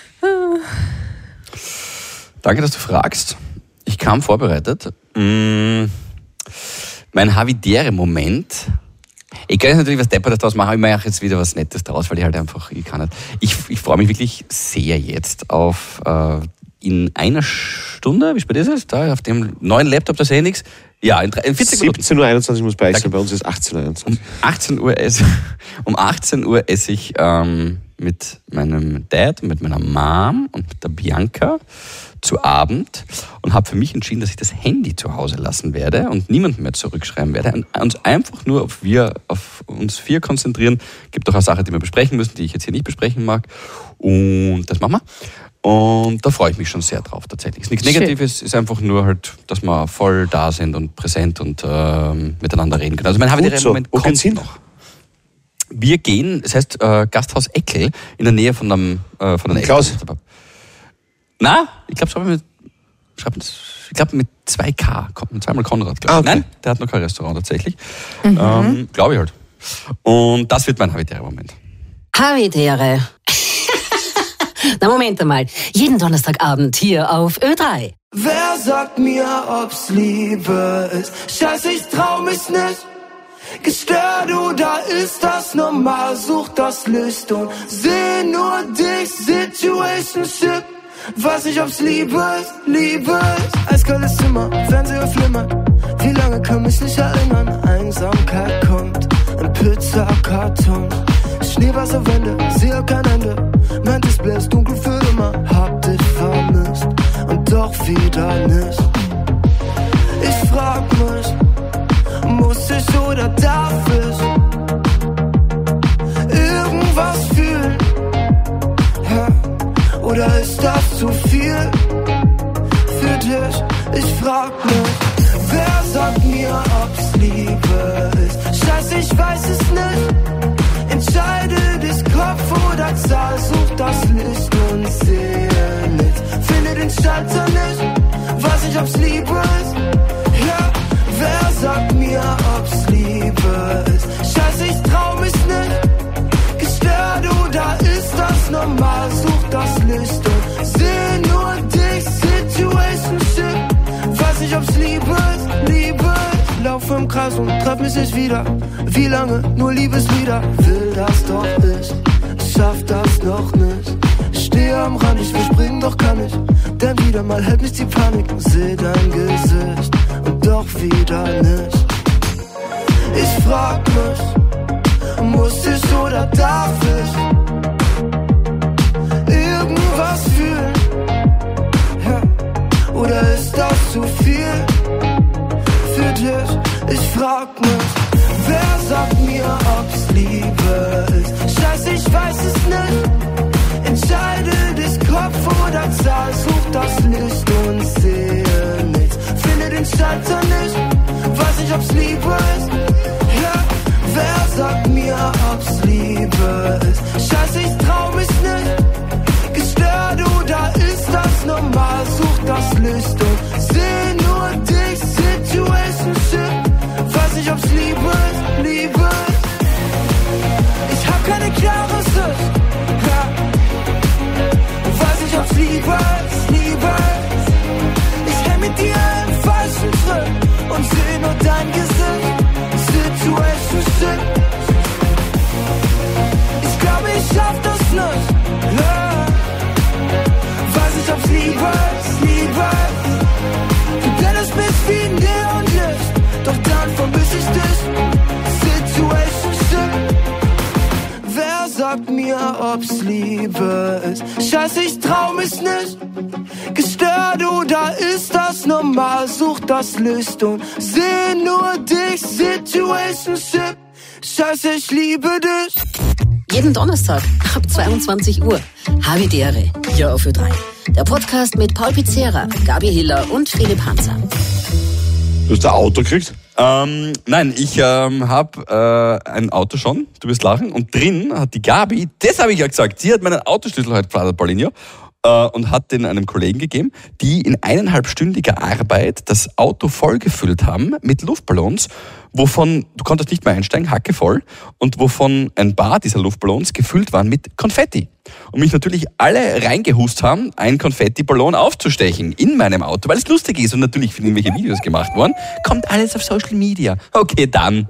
Speaker 9: Danke, dass du fragst. Ich kam vorbereitet. Mmh, mein Havidere-Moment. Ich kann jetzt natürlich was Deppertes draus machen, aber ich mache jetzt wieder was Nettes draus, weil ich halt einfach, ich kann nicht. Ich, ich freue mich wirklich sehr jetzt auf äh, in einer Stunde, wie spät ist es? Da auf dem neuen Laptop, da sehe ich nichts. Ja, in, drei, in vierzig Minuten.
Speaker 10: siebzehn Uhr einundzwanzig muss bei sein, bei uns ist achtzehn Uhr einundzwanzig.
Speaker 9: Um achtzehn Uhr esse, um achtzehn Uhr esse ich ähm, mit meinem Dad, mit meiner Mom und mit der Bianca zu Abend und habe für mich entschieden, dass ich das Handy zu Hause lassen werde und niemanden mehr zurückschreiben werde und uns einfach nur auf wir, auf uns vier konzentrieren. Gibt doch eine Sache, die wir besprechen müssen, die ich jetzt hier nicht besprechen mag. Und das machen wir. Und da freue ich mich schon sehr drauf tatsächlich. Ist nichts
Speaker 2: Schön.
Speaker 9: Negatives, ist einfach nur halt, dass wir voll da sind und präsent und ähm, miteinander reden können. Also mein Havidere-Moment
Speaker 10: so.
Speaker 9: kommt noch. Wir gehen, das heißt äh, Gasthaus Eckel in der Nähe von einem äh, von einer
Speaker 10: Klaus.
Speaker 9: Na, ich glaube, schreib mit, schreib mit, ich glaube mit zwei K, mit zweimal Konrad, glaube ich.
Speaker 10: Ah, okay.
Speaker 9: Nein, der hat noch kein Restaurant tatsächlich.
Speaker 2: Mhm.
Speaker 9: Ähm, glaube ich halt. Und das wird mein Havidere-Moment.
Speaker 8: Havidere. Na, Moment einmal. Jeden Donnerstagabend hier auf Ö drei.
Speaker 1: Wer sagt mir, ob's Liebe ist? Scheiße, ich trau mich nicht. Gestört oder ist das normal? Such das Licht und seh nur dich. Situationship. Weiß nicht, ob's Liebe ist, Liebe ist. Eiskaltes Zimmer, Fernseher flimmert. Wie lange kann mich nicht erinnern? Einsamkeit kommt, ein Pizzakarton. Schneewasserwände, sehe kein Ende. Mein Display ist dunkel für immer. Hab dich vermisst und doch wieder nicht. Ich frag mich, muss ich oder darf ich irgendwas fühlen? Ja. Oder ist das zu viel für dich? Ich frag mich, wer sagt mir, ob's Liebe ist? Scheiße, ich weiß es nicht. Entscheide dich, Kopf oder Zahl, such das Licht und sehe nichts. Finde den Schalter nicht, weiß nicht, ob's Liebe ist. Ja, wer sagt mir, ob's Liebe ist? Scheiße, ich trau mich nicht. Gestört oder ist das normal? Such das Licht und seh nur dich. Situationship, weiß nicht, ob's Liebe ist, Liebe ist. Laufe im Kreis und treff mich nicht wieder. Wie lange? Nur Liebeslieder. Will das doch ich, schaff das noch nicht. Stehe am Rand, ich will springen, doch kann ich. Denn wieder mal hält mich die Panik. Seh dein Gesicht und doch wieder nicht. Ich frag mich, muss ich oder darf ich irgendwas fühlen? Ja. Oder ist das zu viel für dich? Ich frag mich, wer sagt mir, ob's Liebe ist? Scheiße, ich weiß es nicht. Entscheide dich, Kopf oder Zahl, such das Licht und sehe nichts. Finde den Schalter nicht, weiß nicht, ob's Liebe ist. Ja, wer sagt mir, ob's Liebe ist? Scheiße, ich trau mich nicht. Gestört oder ist das normal? Such das Licht und seh nur dich. Situationship, weiß nicht, ob's Liebe ist, Liebe ist. Ich hab keine klare Sicht, ja. Weiß nicht, ob's Liebe ist, Liebe ist. Ich renn mit dir im falschen Schritt und seh nur dein Gesicht. Situationship. Ich glaube, ich schaff das nicht, ja. Weiß nicht, ob's Liebe ist, Liebe ist. Du blendest mich wie Neonlicht, doch dann vermiss ich dich. Situationship. Wer sagt mir, ob's Liebe ist? Scheiße, ich trau mich nicht. Gestört oder ist das normal? Such das Licht und seh nur dich. Situationship. Scheiße, ich liebe dich.
Speaker 8: Jeden Donnerstag ab zweiundzwanzig Uhr. Havidere, hier auf Ö drei. Der Podcast mit Paul Pizzera, Gabi Hiller und Philipp Hanser.
Speaker 10: Du hast ein Auto gekriegt?
Speaker 9: Ähm, nein, ich ähm, habe äh, ein Auto schon, du wirst lachen, und drin hat die Gabi, das habe ich ja gesagt, sie hat meinen Autoschlüssel heute gefladert, Paulinho, äh, und hat den einem Kollegen gegeben, die in eineinhalbstündiger Arbeit das Auto vollgefüllt haben mit Luftballons, wovon, du konntest nicht mehr einsteigen, hackevoll, und wovon ein paar dieser Luftballons gefüllt waren mit Konfetti. Und mich natürlich alle reingehust haben, einen Konfettiballon aufzustechen in meinem Auto, weil es lustig ist und natürlich für irgendwelche Videos gemacht worden. Kommt alles auf Social Media. Okay, dann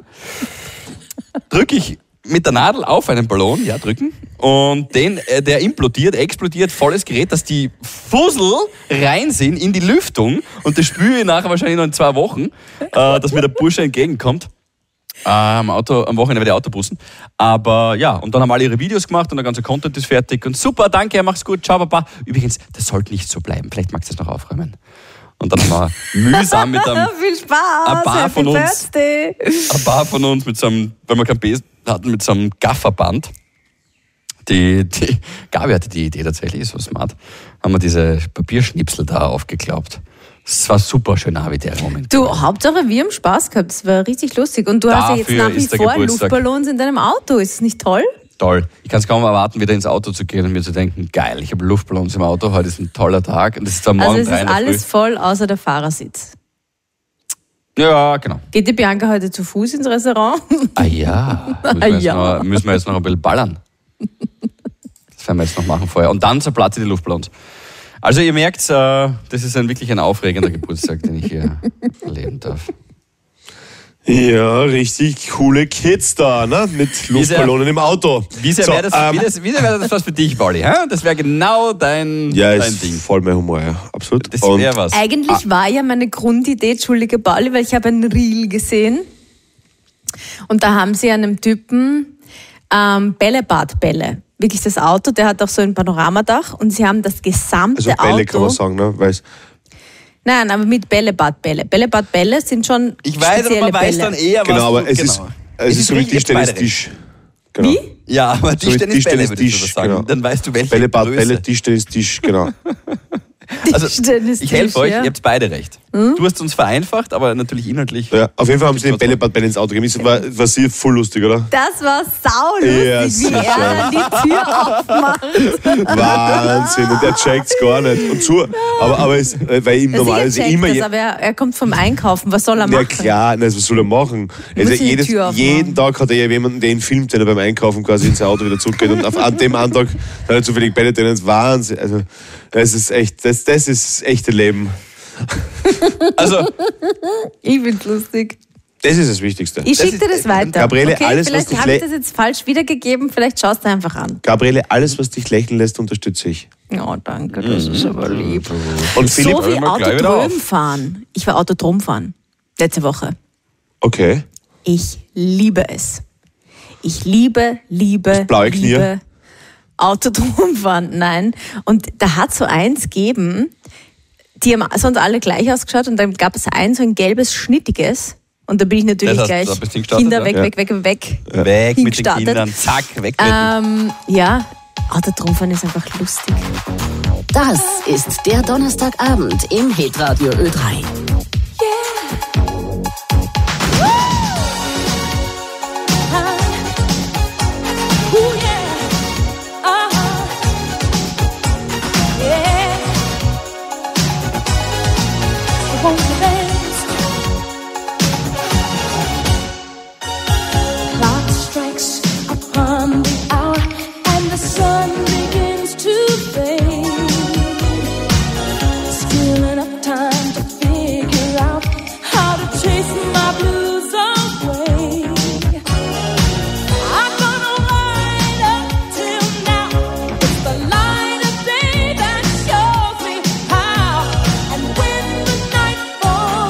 Speaker 9: drücke ich mit der Nadel auf einen Ballon, ja, drücken, und den, äh, der implodiert, explodiert, volles Gerät, dass die Fussel rein sind in die Lüftung, und das spüre ich nachher wahrscheinlich noch in zwei Wochen, äh, dass mir der Bursche entgegenkommt. Äh, am, Auto, am Wochenende werde ich Autobussen. Aber ja, und dann haben alle ihre Videos gemacht und der ganze Content ist fertig und super, danke, mach's gut, ciao, Papa. Übrigens, das sollte nicht so bleiben, vielleicht magst du das noch aufräumen. Und dann haben wir mühsam mit einem...
Speaker 2: Viel Spaß,
Speaker 9: ein paar
Speaker 2: Happy
Speaker 9: von uns,
Speaker 2: Birthday.
Speaker 9: Ein paar von uns mit so einem, wenn wir keinen Besen hatten, mit so einem Gafferband. Die, die Gabi hatte die Idee tatsächlich, so smart. Haben wir diese Papierschnipsel da aufgeklaubt. Das war super schön, wie der Moment.
Speaker 13: Du, Hauptsache wir haben Spaß gehabt, das war richtig lustig. Und du hast ja jetzt
Speaker 9: Dafür
Speaker 13: nach wie
Speaker 9: ist der
Speaker 13: vor
Speaker 9: Geburtstag.
Speaker 13: Luftballons in deinem Auto, ist es nicht toll?
Speaker 9: Toll. Ich kann es kaum erwarten, wieder ins Auto zu gehen und mir zu denken, geil, ich habe Luftballons im Auto, heute ist ein toller Tag. Und das ist zwar morgen
Speaker 13: Also es
Speaker 9: drei
Speaker 13: ist
Speaker 9: in der
Speaker 13: alles
Speaker 9: Früh.
Speaker 13: voll, außer der Fahrersitz.
Speaker 9: Ja, genau.
Speaker 13: Geht die Bianca heute zu Fuß ins Restaurant?
Speaker 9: Ah ja, müssen wir,
Speaker 13: Ah,
Speaker 9: jetzt
Speaker 13: ja.
Speaker 9: Noch, müssen wir jetzt noch ein bisschen ballern. Das werden wir jetzt noch machen vorher. Und dann zerplatze ich die Luftballons. Also ihr merkt, äh, das ist ein, wirklich ein aufregender Geburtstag, den ich hier erleben darf.
Speaker 10: Ja, richtig coole Kids da, ne? Mit Luftballonen im Auto.
Speaker 9: Wie sehr
Speaker 10: So,
Speaker 9: wäre das,
Speaker 10: ähm,
Speaker 9: wie das, wie sehr wäre das was für dich, Pauli? Hä? Das wäre genau dein,
Speaker 10: Ja,
Speaker 9: dein
Speaker 10: ist
Speaker 9: Ding.
Speaker 10: voll mein Humor, ja. Absolut.
Speaker 9: Das
Speaker 10: Und-
Speaker 9: wäre was.
Speaker 13: Eigentlich war ja meine Grundidee, entschuldige Pauli, weil ich habe einen Reel gesehen und da haben sie einem Typen ähm, Bällebadbälle. Wirklich das Auto, der hat auch so ein Panoramadach und sie haben das gesamte
Speaker 10: Also Bälle
Speaker 13: Auto...
Speaker 10: kann man sagen, ne? Weil's,
Speaker 13: Nein, aber mit Bällebadbälle. Bällebadbälle sind schon
Speaker 9: Ich weiß, aber
Speaker 13: spezielle
Speaker 9: man weiß
Speaker 13: Bälle.
Speaker 9: dann eher, was
Speaker 10: genau, aber
Speaker 9: du,
Speaker 10: es
Speaker 9: genau.
Speaker 10: ist, es ist so wie
Speaker 9: richtig
Speaker 10: Tischtennistisch. Genau.
Speaker 13: Wie?
Speaker 9: Ja, aber
Speaker 10: So wie
Speaker 9: Tischtennisbälle würde ich
Speaker 10: Tischtennistisch,
Speaker 9: so sagen.
Speaker 10: genau.
Speaker 9: Dann weißt du, welche
Speaker 10: Bällebad,
Speaker 9: Größe.
Speaker 10: Bälle, Tischtennistisch, genau.
Speaker 9: Also,
Speaker 13: Tischtennistisch,
Speaker 9: ich helfe euch,
Speaker 13: ja.
Speaker 9: ihr habt beide recht. Du hast uns vereinfacht, aber natürlich inhaltlich.
Speaker 10: Ja, auf jeden Fall haben sie den Bällebad-Bälle ins Auto gegeben. Das war, war sehr voll lustig, oder?
Speaker 13: Das war saulustig,
Speaker 10: Ja,
Speaker 13: wie
Speaker 10: sicher.
Speaker 13: er die Tür aufmacht.
Speaker 10: Wahnsinn, und der checkt's gar nicht. Und so, aber, aber es, weil ihm
Speaker 13: Also
Speaker 10: normalerweise
Speaker 13: checkt
Speaker 10: immer...
Speaker 13: das,
Speaker 10: je-
Speaker 13: aber er, er kommt vom Einkaufen, was soll er
Speaker 10: Ja
Speaker 13: machen?
Speaker 10: klar, na, was soll er machen?
Speaker 13: muss
Speaker 10: Also
Speaker 13: die
Speaker 10: jedes,
Speaker 13: Tür aufmachen.
Speaker 10: jeden Tag hat er ja jemanden, der ihn filmt, wenn er beim Einkaufen quasi ins Auto wieder zurückgeht. Und auf, an dem einen Tag hat er zufällig Bälle drin. Das ist Wahnsinn. Also, das ist echt, das, das ist echte Leben.
Speaker 9: Also,
Speaker 13: Ich find's lustig.
Speaker 10: Das ist das Wichtigste.
Speaker 13: Ich schicke dir das weiter.
Speaker 10: Gabriele,
Speaker 13: okay?
Speaker 10: alles, was
Speaker 13: Vielleicht
Speaker 10: dich
Speaker 13: habe ich
Speaker 10: lä-
Speaker 13: das jetzt falsch wiedergegeben, vielleicht schaust du einfach an.
Speaker 10: Gabriele, alles, was dich lächeln lässt, unterstütze ich.
Speaker 13: Ja, danke, das ist aber lieb.
Speaker 10: Und Philipp,
Speaker 13: So wie
Speaker 9: wir gleich wieder
Speaker 13: Autodrom
Speaker 9: auf.
Speaker 13: fahren. Ich war Autodrom fahren. Letzte Woche.
Speaker 10: okay.
Speaker 13: Ich liebe es. Ich liebe, liebe,
Speaker 10: blaue Knie?
Speaker 13: liebe Autodrom fahren. Nein. Und da hat so eins gegeben, die haben sonst alle gleich ausgeschaut und dann gab es eins, so ein gelbes, schnittiges. Und da bin ich natürlich
Speaker 9: Das heißt,
Speaker 13: gleich
Speaker 9: da bist du hingestartet,
Speaker 13: Kinder
Speaker 9: ja?
Speaker 13: weg,
Speaker 10: Ja.
Speaker 13: weg, weg, weg.
Speaker 9: weg mit den
Speaker 13: Hingestartet.
Speaker 9: Kindern, zack, weg mit den
Speaker 13: Ähm, ja, Autodromfahren ist einfach lustig.
Speaker 8: Das ist der Donnerstagabend im Hitradio Ö drei.
Speaker 12: Clock strikes upon the hour and the sun begins to fade. Still enough time to figure out how to chase my blues away. I'm gonna ride up till now. It's the light of day that shows me how. And when the night falls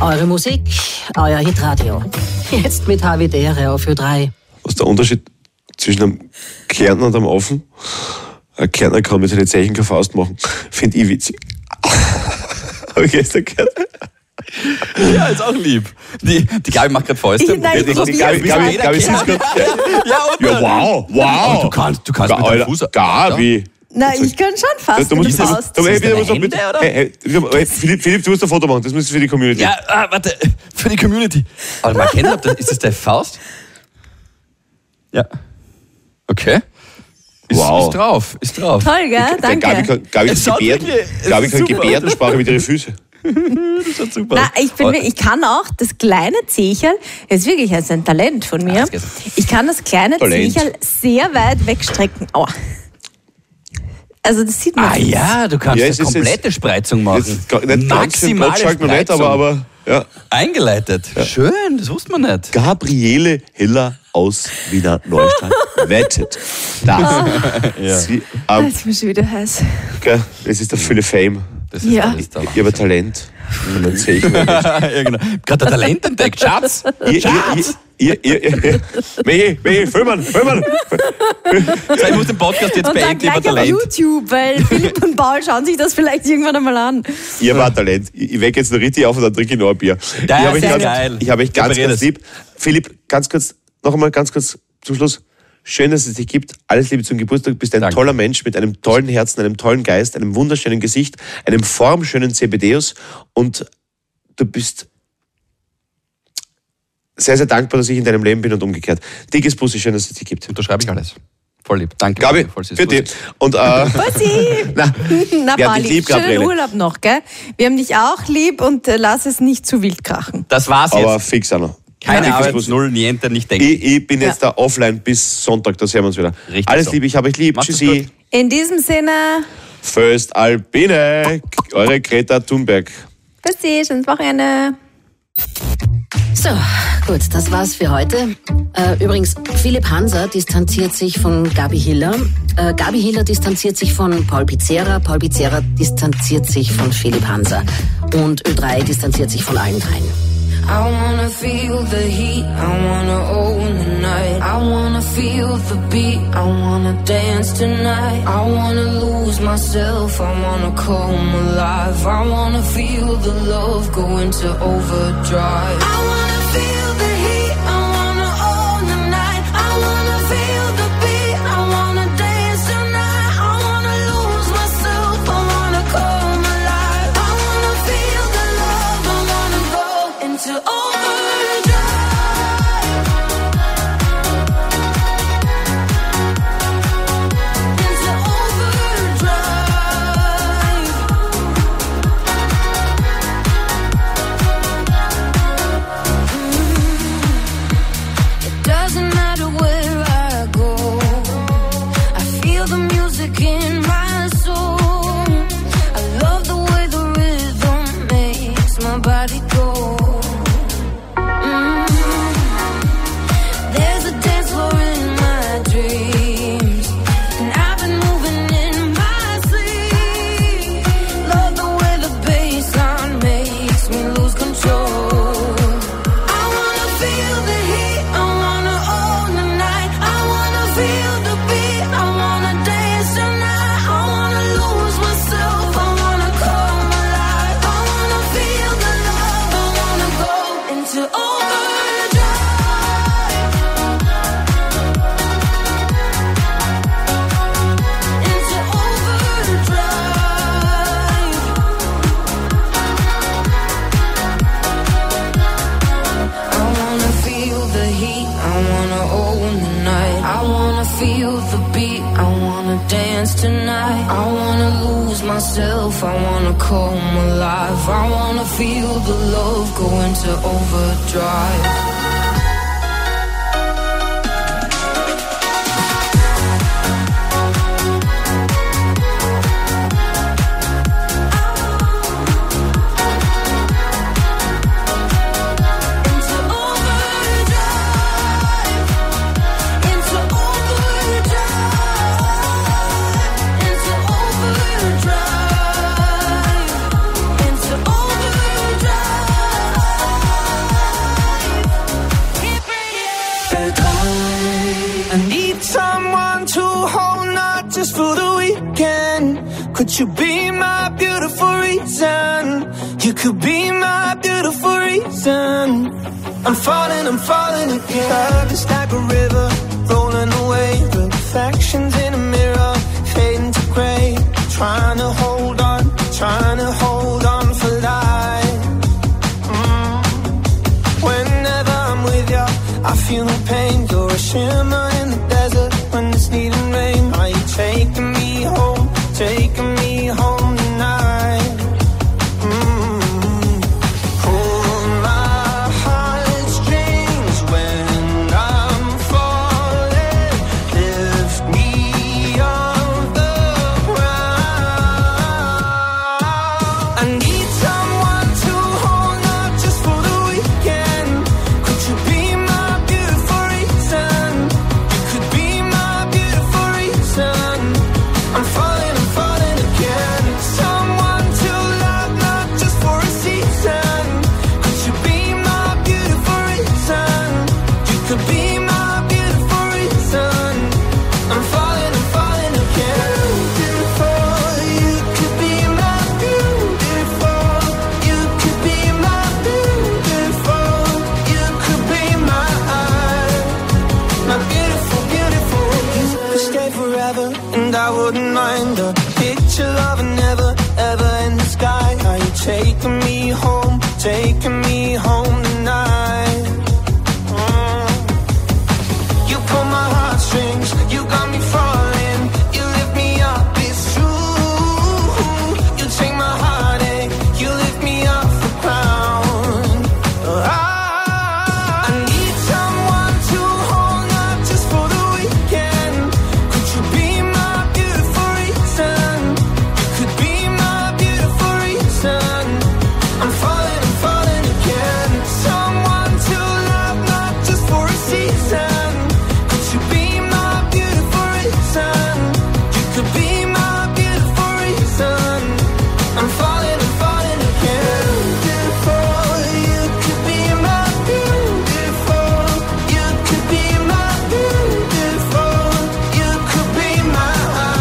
Speaker 8: Eure Musik, euer Hitradio. Jetzt mit Havidere auf Ö drei.
Speaker 10: Was ist der Unterschied zwischen einem Kärntner und einem Affen? Ein Kärntner kann mit seinen Zeichen keine Faust machen. Finde ich witzig. Habe ich gestern gehört.
Speaker 9: Ja, ist auch lieb. Die, die Gabi macht gerade Fäuste.
Speaker 13: Ich- nein, ich
Speaker 10: Das ist Gabi, Gabi, Gabi, sie ist grad-
Speaker 9: Ja, und
Speaker 10: Ja, wow, wow.
Speaker 9: Aber du kannst, du kannst mit deinem
Speaker 10: Alter,
Speaker 9: Fuß...
Speaker 10: Gabi.
Speaker 13: Na, ich kann schon fast
Speaker 10: Du musst
Speaker 13: mit
Speaker 10: das,
Speaker 13: Faust.
Speaker 10: du, hey,
Speaker 9: das
Speaker 10: bitte,
Speaker 9: deine
Speaker 10: was mit,
Speaker 9: Hände, oder?
Speaker 10: hey, hey, hey, Philipp, Philipp, du musst ein Foto machen, das muss für die Community.
Speaker 9: Ja, ah, warte, für die Community. Aber mal kennen, ob das, ist das deine Faust? Ja. Okay. Ist,
Speaker 10: Wow.
Speaker 9: ist drauf, ist drauf.
Speaker 13: Toll, gell?
Speaker 10: Der
Speaker 13: Danke.
Speaker 10: Gabi kann, Gabi
Speaker 9: Es
Speaker 10: kann,
Speaker 9: schaut
Speaker 10: Gebärden,
Speaker 9: wirklich- es
Speaker 10: Gabi
Speaker 9: ist
Speaker 10: kann
Speaker 9: super.
Speaker 10: Gebärdensprache mit ihren Füßen.
Speaker 9: Das schaut super
Speaker 13: Na,
Speaker 9: aus.
Speaker 13: ich, bin,
Speaker 9: Aber-
Speaker 13: ich kann auch das kleine Zehcherl, das ist wirklich also ein Talent von mir,
Speaker 9: das geht.
Speaker 13: ich kann das kleine
Speaker 10: Talent.
Speaker 13: Zehcherl sehr weit wegstrecken. Aua. Also das sieht man.
Speaker 9: Ah ja, du kannst
Speaker 10: Ja,
Speaker 9: eine
Speaker 10: es ist
Speaker 9: komplette Spreizung machen.
Speaker 10: Jetzt, gar- nicht ganz den
Speaker 9: Maximale
Speaker 10: Gottschalk noch nicht, aber, aber ja.
Speaker 9: Eingeleitet. Schön, das wusste man nicht.
Speaker 10: Gabriele Hiller aus Wiener Neustadt wettet. Das. Sie, ähm,
Speaker 13: Jetzt bin ich schon wieder heiß.
Speaker 10: gell, das ist der viele Fame.
Speaker 9: Das ist
Speaker 13: Ja.
Speaker 9: alles da.
Speaker 10: Ich habe Talent. Und dann sehe ich mir nicht.
Speaker 9: Ja, genau. Gerade ein Talent entdeckt, Schatz.
Speaker 10: Ihr, ihr, ihr, ihr, ihr, ihr. Michi, Michi, Füllmann, Füllmann.
Speaker 9: So, ich muss den Podcast jetzt
Speaker 13: Und dann
Speaker 9: beenden über
Speaker 13: gleich auf
Speaker 9: Talent.
Speaker 13: YouTube, weil Philipp und Paul schauen sich das vielleicht irgendwann einmal an.
Speaker 10: Ich habe ein Talent. Ich, ich wecke jetzt noch richtig auf und dann trinke ich noch ein Bier.
Speaker 9: Ja,
Speaker 10: ich habe euch
Speaker 9: sehr
Speaker 10: ganz,
Speaker 9: geil.
Speaker 10: ich hab euch ganz,
Speaker 9: Reparier
Speaker 10: ganz
Speaker 9: das.
Speaker 10: lieb. Philipp, ganz kurz, noch einmal ganz kurz zum Schluss. Schön, dass es dich gibt. Alles Liebe zum Geburtstag. Du bist ein
Speaker 9: Danke.
Speaker 10: toller Mensch mit einem tollen Herzen, einem tollen Geist, einem wunderschönen Gesicht, einem formschönen Zebedeus und du bist sehr, sehr dankbar, dass ich in deinem Leben bin und umgekehrt. Dickes Bussi, schön, dass es dich gibt.
Speaker 9: Unterschreibe ich alles. Voll lieb. Danke.
Speaker 10: Gabi,
Speaker 9: voll süß,
Speaker 10: für
Speaker 9: voll
Speaker 10: dich.
Speaker 9: süß.
Speaker 10: Und, äh,
Speaker 13: Bussi!
Speaker 10: na,
Speaker 13: Na,
Speaker 10: wir haben
Speaker 13: Pauli,
Speaker 10: dich lieb,
Speaker 13: schönen
Speaker 10: Gabriele.
Speaker 13: Urlaub noch, gell? Wir haben dich auch lieb und äh, lass es nicht zu wild krachen.
Speaker 9: Das war's
Speaker 10: Aber
Speaker 9: jetzt.
Speaker 10: fix auch noch.
Speaker 9: Keine
Speaker 10: Dickes
Speaker 9: Arbeit,
Speaker 10: Bussi.
Speaker 9: null, niente, nicht denken.
Speaker 10: Ich, ich bin
Speaker 13: Ja.
Speaker 10: jetzt da offline bis Sonntag, da sehen wir uns wieder.
Speaker 9: Richtig
Speaker 10: Alles
Speaker 9: so.
Speaker 10: Liebe, ich habe euch lieb.
Speaker 9: Macht's
Speaker 10: Tschüssi.
Speaker 9: gut.
Speaker 13: In diesem Sinne,
Speaker 10: First Alpine, eure Greta Thunberg.
Speaker 13: Bussi, schönes Wochenende.
Speaker 8: So, gut, das war's für heute. Äh, übrigens, Philipp Hanser distanziert sich von Gabi Hiller. Äh, Gabi Hiller distanziert sich von Paul Pizzera. Paul Pizzera distanziert sich von Philipp Hanser. Und Ö drei distanziert sich von allen dreien.
Speaker 11: I wanna feel the heat, I wanna own the night. I wanna feel the beat, I wanna dance tonight. I wanna lose myself, I wanna come alive. I wanna feel the love go into overdrive. I wanna feel the heat, I wanna own the night. I wanna feel the beat, I wanna dance tonight. I wanna lose myself, I wanna come alive. I wanna feel the love, I wanna go into overdrive. Into overdrive. It doesn't matter where I go. I feel the music in my soul. I love the way the rhythm makes my body go. Mm. There's a dance floor in my dreams, and I've been moving in my sleep. Love the way the bassline makes me lose control. I wanna feel the heat, I wanna own the night. I wanna feel the beat, I wanna dance tonight. I wanna lose myself, I wanna come alive. I wanna feel the love, I wanna go into overdrive. Into overdrive. I wanna feel the heat, I wanna own the night. I wanna feel the beat, I wanna dance tonight. I wanna lose myself, I wanna come alive. I wanna feel the love go into overdrive. Into overdrive. Into overdrive. Into overdrive. Into overdrive.
Speaker 1: Could you be my beautiful reason? You could be my beautiful reason. I'm falling, I'm falling again. Love is like a river rolling away. Reflections in a mirror fading to grey. Trying to hold on, trying to hold on for life. Mm. Whenever I'm with you, I feel no pain. You're a shimmer in the desert when it's needing rain. Are you taking me home, taking me home tonight? Mm. Hold my heartstrings when I'm falling. Lift me off the ground. I need someone to hold, not just for the weekend. Could you be my beautiful reason? You could be my beautiful reason. I'm falling, I'm falling again. Someone to love, not just for a season. Could you be my beautiful reason? You could be my beautiful reason. I'm falling, I'm falling again. Beautiful, you could be my beautiful. You could be my beautiful. You could be my, my beautiful, beautiful. You could stay forever, and I wouldn't mind a picture of a never, ever in the sky. Are you taking me home, taking me home tonight? Mm. You pull my heartstrings, you got me falling. You lift me up, it's true. You take my heartache, you lift me off the ground. I, I need someone to hold, not just for the weekend. Could you be my beautiful reason? You could be my beautiful reason. I'm falling, I'm falling again. Someone to love, not just for a season. Could you be my beautiful reason? You could be my beautiful reason. I'm falling, I'm falling again. Beautiful, you could be my beautiful. You could be my beautiful. You could be my,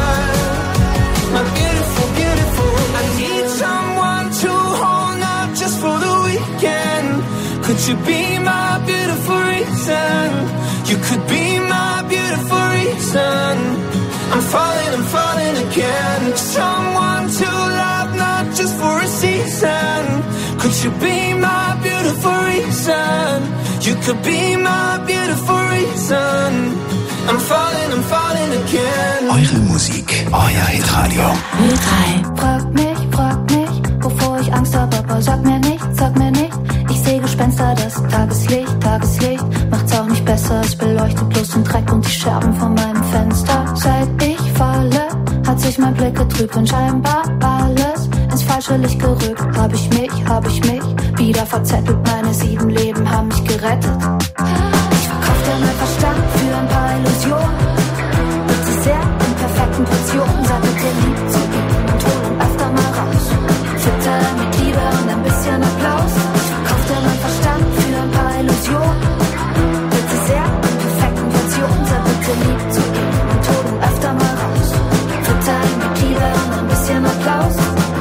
Speaker 1: my beautiful, beautiful. I need someone to hold, not just for the weekend. Could you be my beautiful reason? You could be my beautiful reason. I'm falling, I'm falling again. Someone to love, not just for a season. Could you be my beautiful reason? You could be my beautiful reason. I'm falling, I'm falling again.
Speaker 3: Eure Musik, euer Hitradio.
Speaker 11: Frag mich, frag mich, wovor ich Angst hab, aber sag mir nicht, sag mir nicht. Ich seh Gespenster, das Tageslicht, Tageslicht macht's auch nicht besser. Es beleuchtet bloß den Dreck und die Scherben von meinem Fenster. Seit ich falle, hat sich mein Blick getrübt und scheinbar alles ins falsche Licht gerückt. Hab ich mich, hab ich mich wieder verzettelt. Meine sieben Leben haben mich gerettet. Ich verkauf dir mein Verstand für ein paar Illusionen. Bitte sehr in perfekten Portionen. Sei bitte lieb zu ihm und hol ihn öfter mal raus. Fütter mit Liebe und ein bisschen Applaus. Ich verkauf dir mein Verstand für ein paar Illusionen. Bitte sehr in perfekten Portionen. Sei bitte lieb zu ihm und hol ihn öfter mal raus. Fütter mit Liebe und ein bisschen Applaus.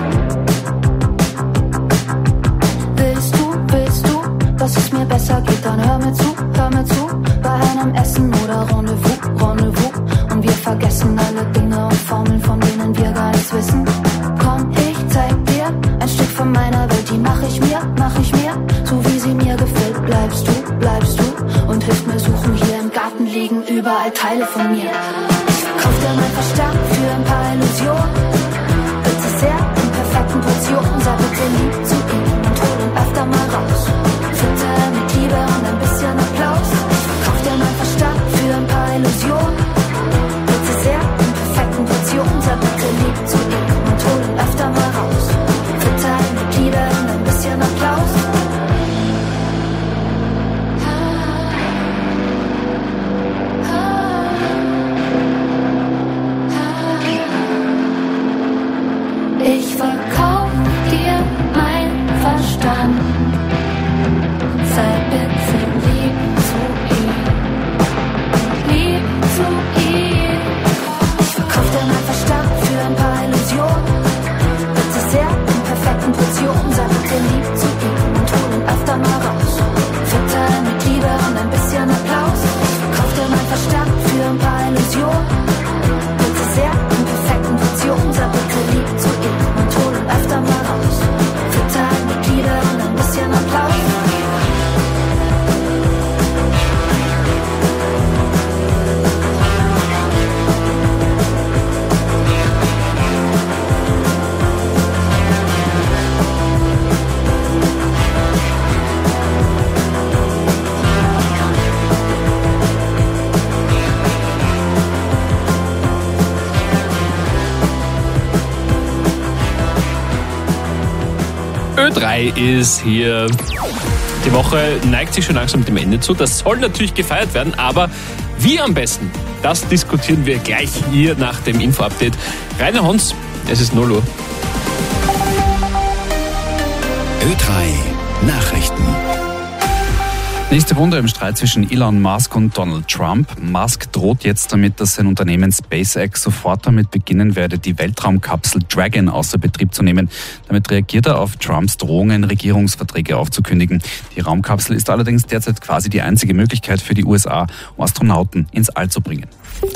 Speaker 11: Willst du, willst du, dass es mir besser geht, dann hör mir zu, hör mir zu. Bei einem Essen oder Rendezvous, Rendezvous. Und wir vergessen alle Dinge und Formeln, von denen wir gar nichts wissen. Komm, ich zeig dir ein Stück von meiner Welt, die mach ich mir, mach ich mir, so wie sie mir gefällt. Bleibst du, bleibst du und hilfst mir suchen. Hier im Garten liegen überall Teile von mir. Ich verkauf dir mein Verstand für ein paar Illusionen. Bitte sehr in perfekten Portionen. Sei bitte lieb zu ihm und hol ihn öfter mal raus. Fütter mit Liebe und ein bisschen Applaus. Ich verkauf dir mein Verstand für ein paar Illusionen. Bitte sehr in perfekten Portionen. Sei bitte lieb zu ihm und hol ihn öfter mal raus. Fütter mit Liebe und ein bisschen Applaus. Ich verkauf dir mein
Speaker 14: Ö drei ist hier. Die Woche neigt sich schon langsam dem Ende zu. Das soll natürlich gefeiert werden, aber wie am besten? Das diskutieren wir gleich hier nach dem Info-Update. Rainer Hons, es ist null Uhr.
Speaker 3: Ö drei Nachrichten.
Speaker 4: Nächste Runde im Streit zwischen Elon Musk und Donald Trump. Musk droht jetzt damit, dass sein Unternehmen SpaceX sofort damit beginnen werde, die Weltraumkapsel Dragon außer Betrieb zu nehmen. Damit reagiert er auf Trumps Drohungen, Regierungsverträge aufzukündigen. Die Raumkapsel ist allerdings derzeit quasi die einzige Möglichkeit für die U S A, um Astronauten ins All zu bringen.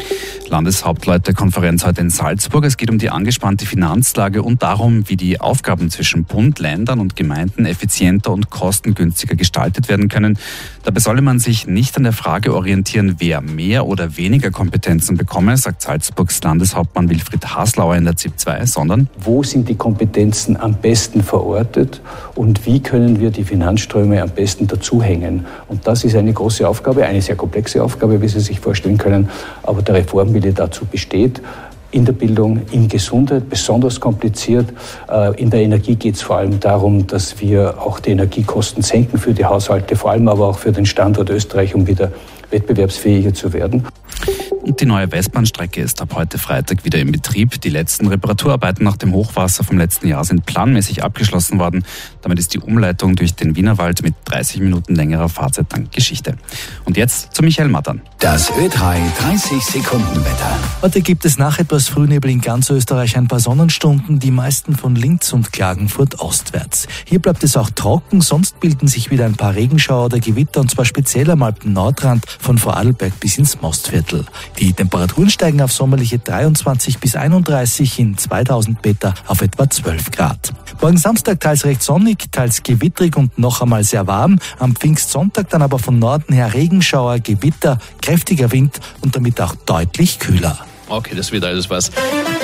Speaker 4: Landeshauptleutekonferenz heute in Salzburg. Es geht um die angespannte Finanzlage und darum, wie die Aufgaben zwischen Bund, Ländern und Gemeinden effizienter und kostengünstiger gestaltet werden können. Dabei solle man sich nicht an der Frage orientieren, wer mehr oder weniger Kompetenzen bekomme, sagt Salzburgs Landeshauptmann Wilfried Haslauer in der Z I P zwei, sondern
Speaker 15: wo sind die Kompetenzen am besten verortet und wie können wir die Finanzströme am besten dazuhängen. Und das ist eine große Aufgabe, eine sehr komplexe Aufgabe, wie Sie sich vorstellen können, aber der Reformwille dazu besteht. In der Bildung, in Gesundheit besonders kompliziert. In der Energie geht es vor allem darum, dass wir auch die Energiekosten senken für die Haushalte, vor allem aber auch für den Standort Österreich, um wieder wettbewerbsfähiger zu werden.
Speaker 4: Und die neue Westbahnstrecke ist ab heute Freitag wieder in Betrieb. Die letzten Reparaturarbeiten nach dem Hochwasser vom letzten Jahr sind planmäßig abgeschlossen worden. Damit ist die Umleitung durch den Wienerwald mit dreißig Minuten längerer Fahrzeit dann Geschichte. Und jetzt zu Michael Mattern.
Speaker 3: Das Ö drei dreißig Sekunden Wetter.
Speaker 6: Heute gibt es nach etwas Frühnebel in ganz Österreich ein paar Sonnenstunden, die meisten von Linz und Klagenfurt ostwärts. Hier bleibt es auch trocken, sonst bilden sich wieder ein paar Regenschauer oder Gewitter, und zwar speziell am Alpen-Nordrand von Vorarlberg bis ins Mostviertel. Die Temperaturen steigen auf sommerliche dreiundzwanzig bis einunddreißig, in zweitausend Meter auf etwa zwölf Grad. Morgen Samstag teils recht sonnig, teils gewittrig und noch einmal sehr warm. Am Pfingstsonntag dann aber von Norden her Regenschauer, Gewitter, kräftiger Wind und damit auch deutlich kühler.
Speaker 14: Okay, das wird alles was.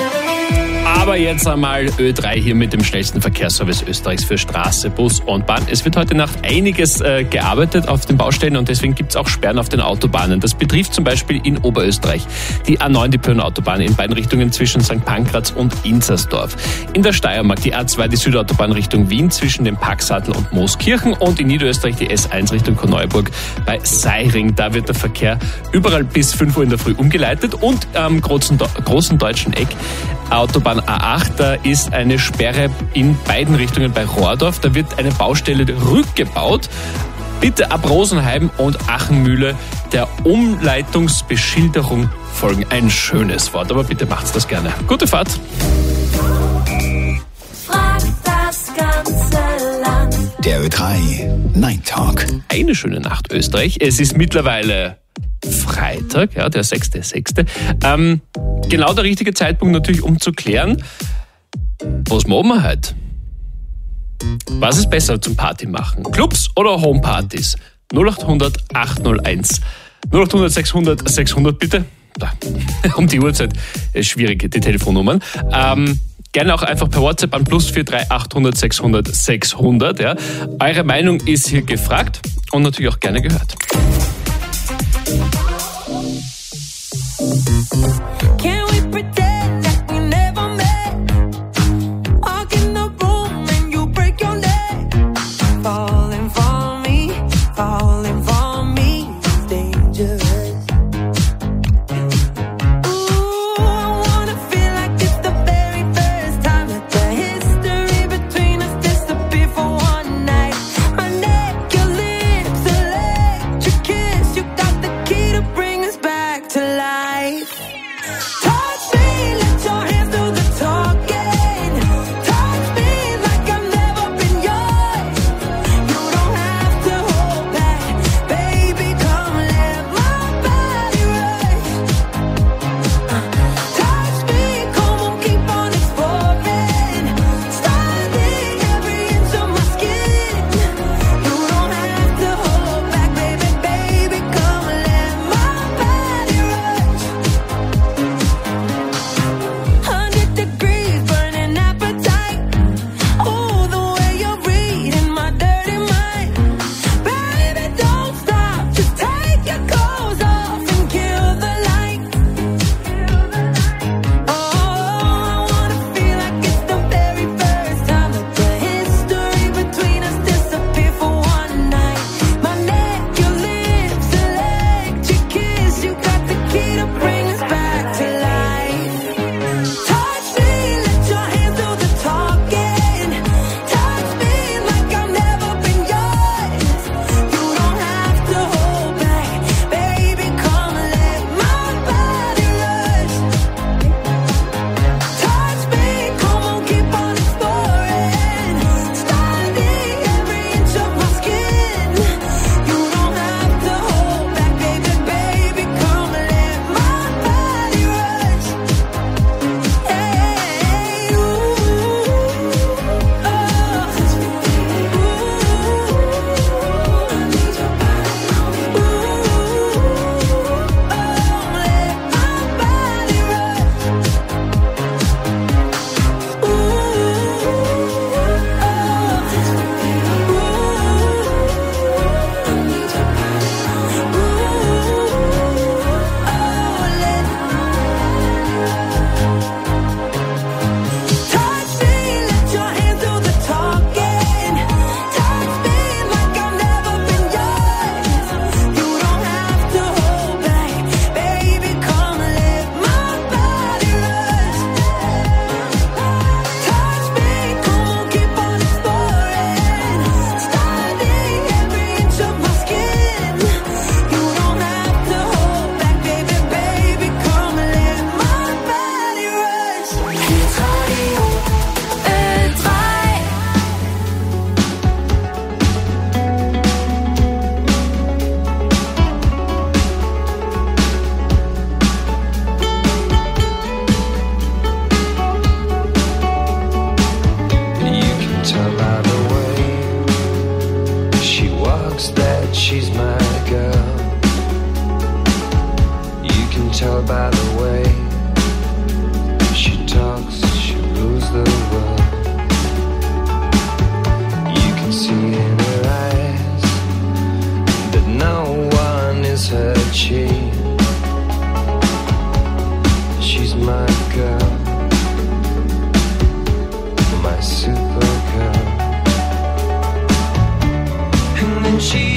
Speaker 14: Aber jetzt einmal Ö drei hier mit dem schnellsten Verkehrsservice Österreichs für Straße, Bus und Bahn. Es wird heute Nacht einiges äh, gearbeitet auf den Baustellen und deswegen gibt es auch Sperren auf den Autobahnen. Das betrifft zum Beispiel in Oberösterreich die A neun, die Pöhn-Autobahn in beiden Richtungen zwischen Sankt Pankraz und Inzersdorf. In der Steiermark die A zwei, die Südautobahn Richtung Wien zwischen dem Packsadel und Mooskirchen und in Niederösterreich die S eins Richtung Korneuburg bei Seiring. Da wird der Verkehr überall bis fünf Uhr in der Früh umgeleitet und am großen, großen deutschen Eck Autobahn A acht, da ist eine Sperre in beiden Richtungen bei Rohrdorf. Da wird eine Baustelle rückgebaut. Bitte ab Rosenheim und Achenmühle der Umleitungsbeschilderung folgen. Ein schönes Wort, aber bitte macht's das gerne. Gute Fahrt.
Speaker 12: Frag das ganze Land.
Speaker 3: Der Ö drei Night Talk.
Speaker 14: Eine schöne Nacht, Österreich. Es ist mittlerweile Freitag, ja, der sechste sechste Ähm, genau der richtige Zeitpunkt natürlich, um zu klären, was machen wir heute? Was ist besser zum Party machen? Clubs oder Homepartys? null acht hundert acht null eins null acht hundert sechshundert sechshundert bitte. Da. Um die Uhrzeit ist schwierig, die Telefonnummern. Ähm, gerne auch einfach per WhatsApp an plus vier drei achthundert sechshundert sechshundert. Ja. Eure Meinung ist hier gefragt und natürlich auch gerne gehört.
Speaker 12: Can we pretend that we never met? Walk in the room and you break your neck. Falling for me, falling for me is dangerous. Ooh, I wanna feel like it's the very first time. Let the history between us disappear for one night. My neck, your lips, electric kiss.
Speaker 16: thinks that she's my girl. You can tell by the way she talks, she rules the world. You can see in her eyes that no one is her chief. She's my girl, my super girl. And then she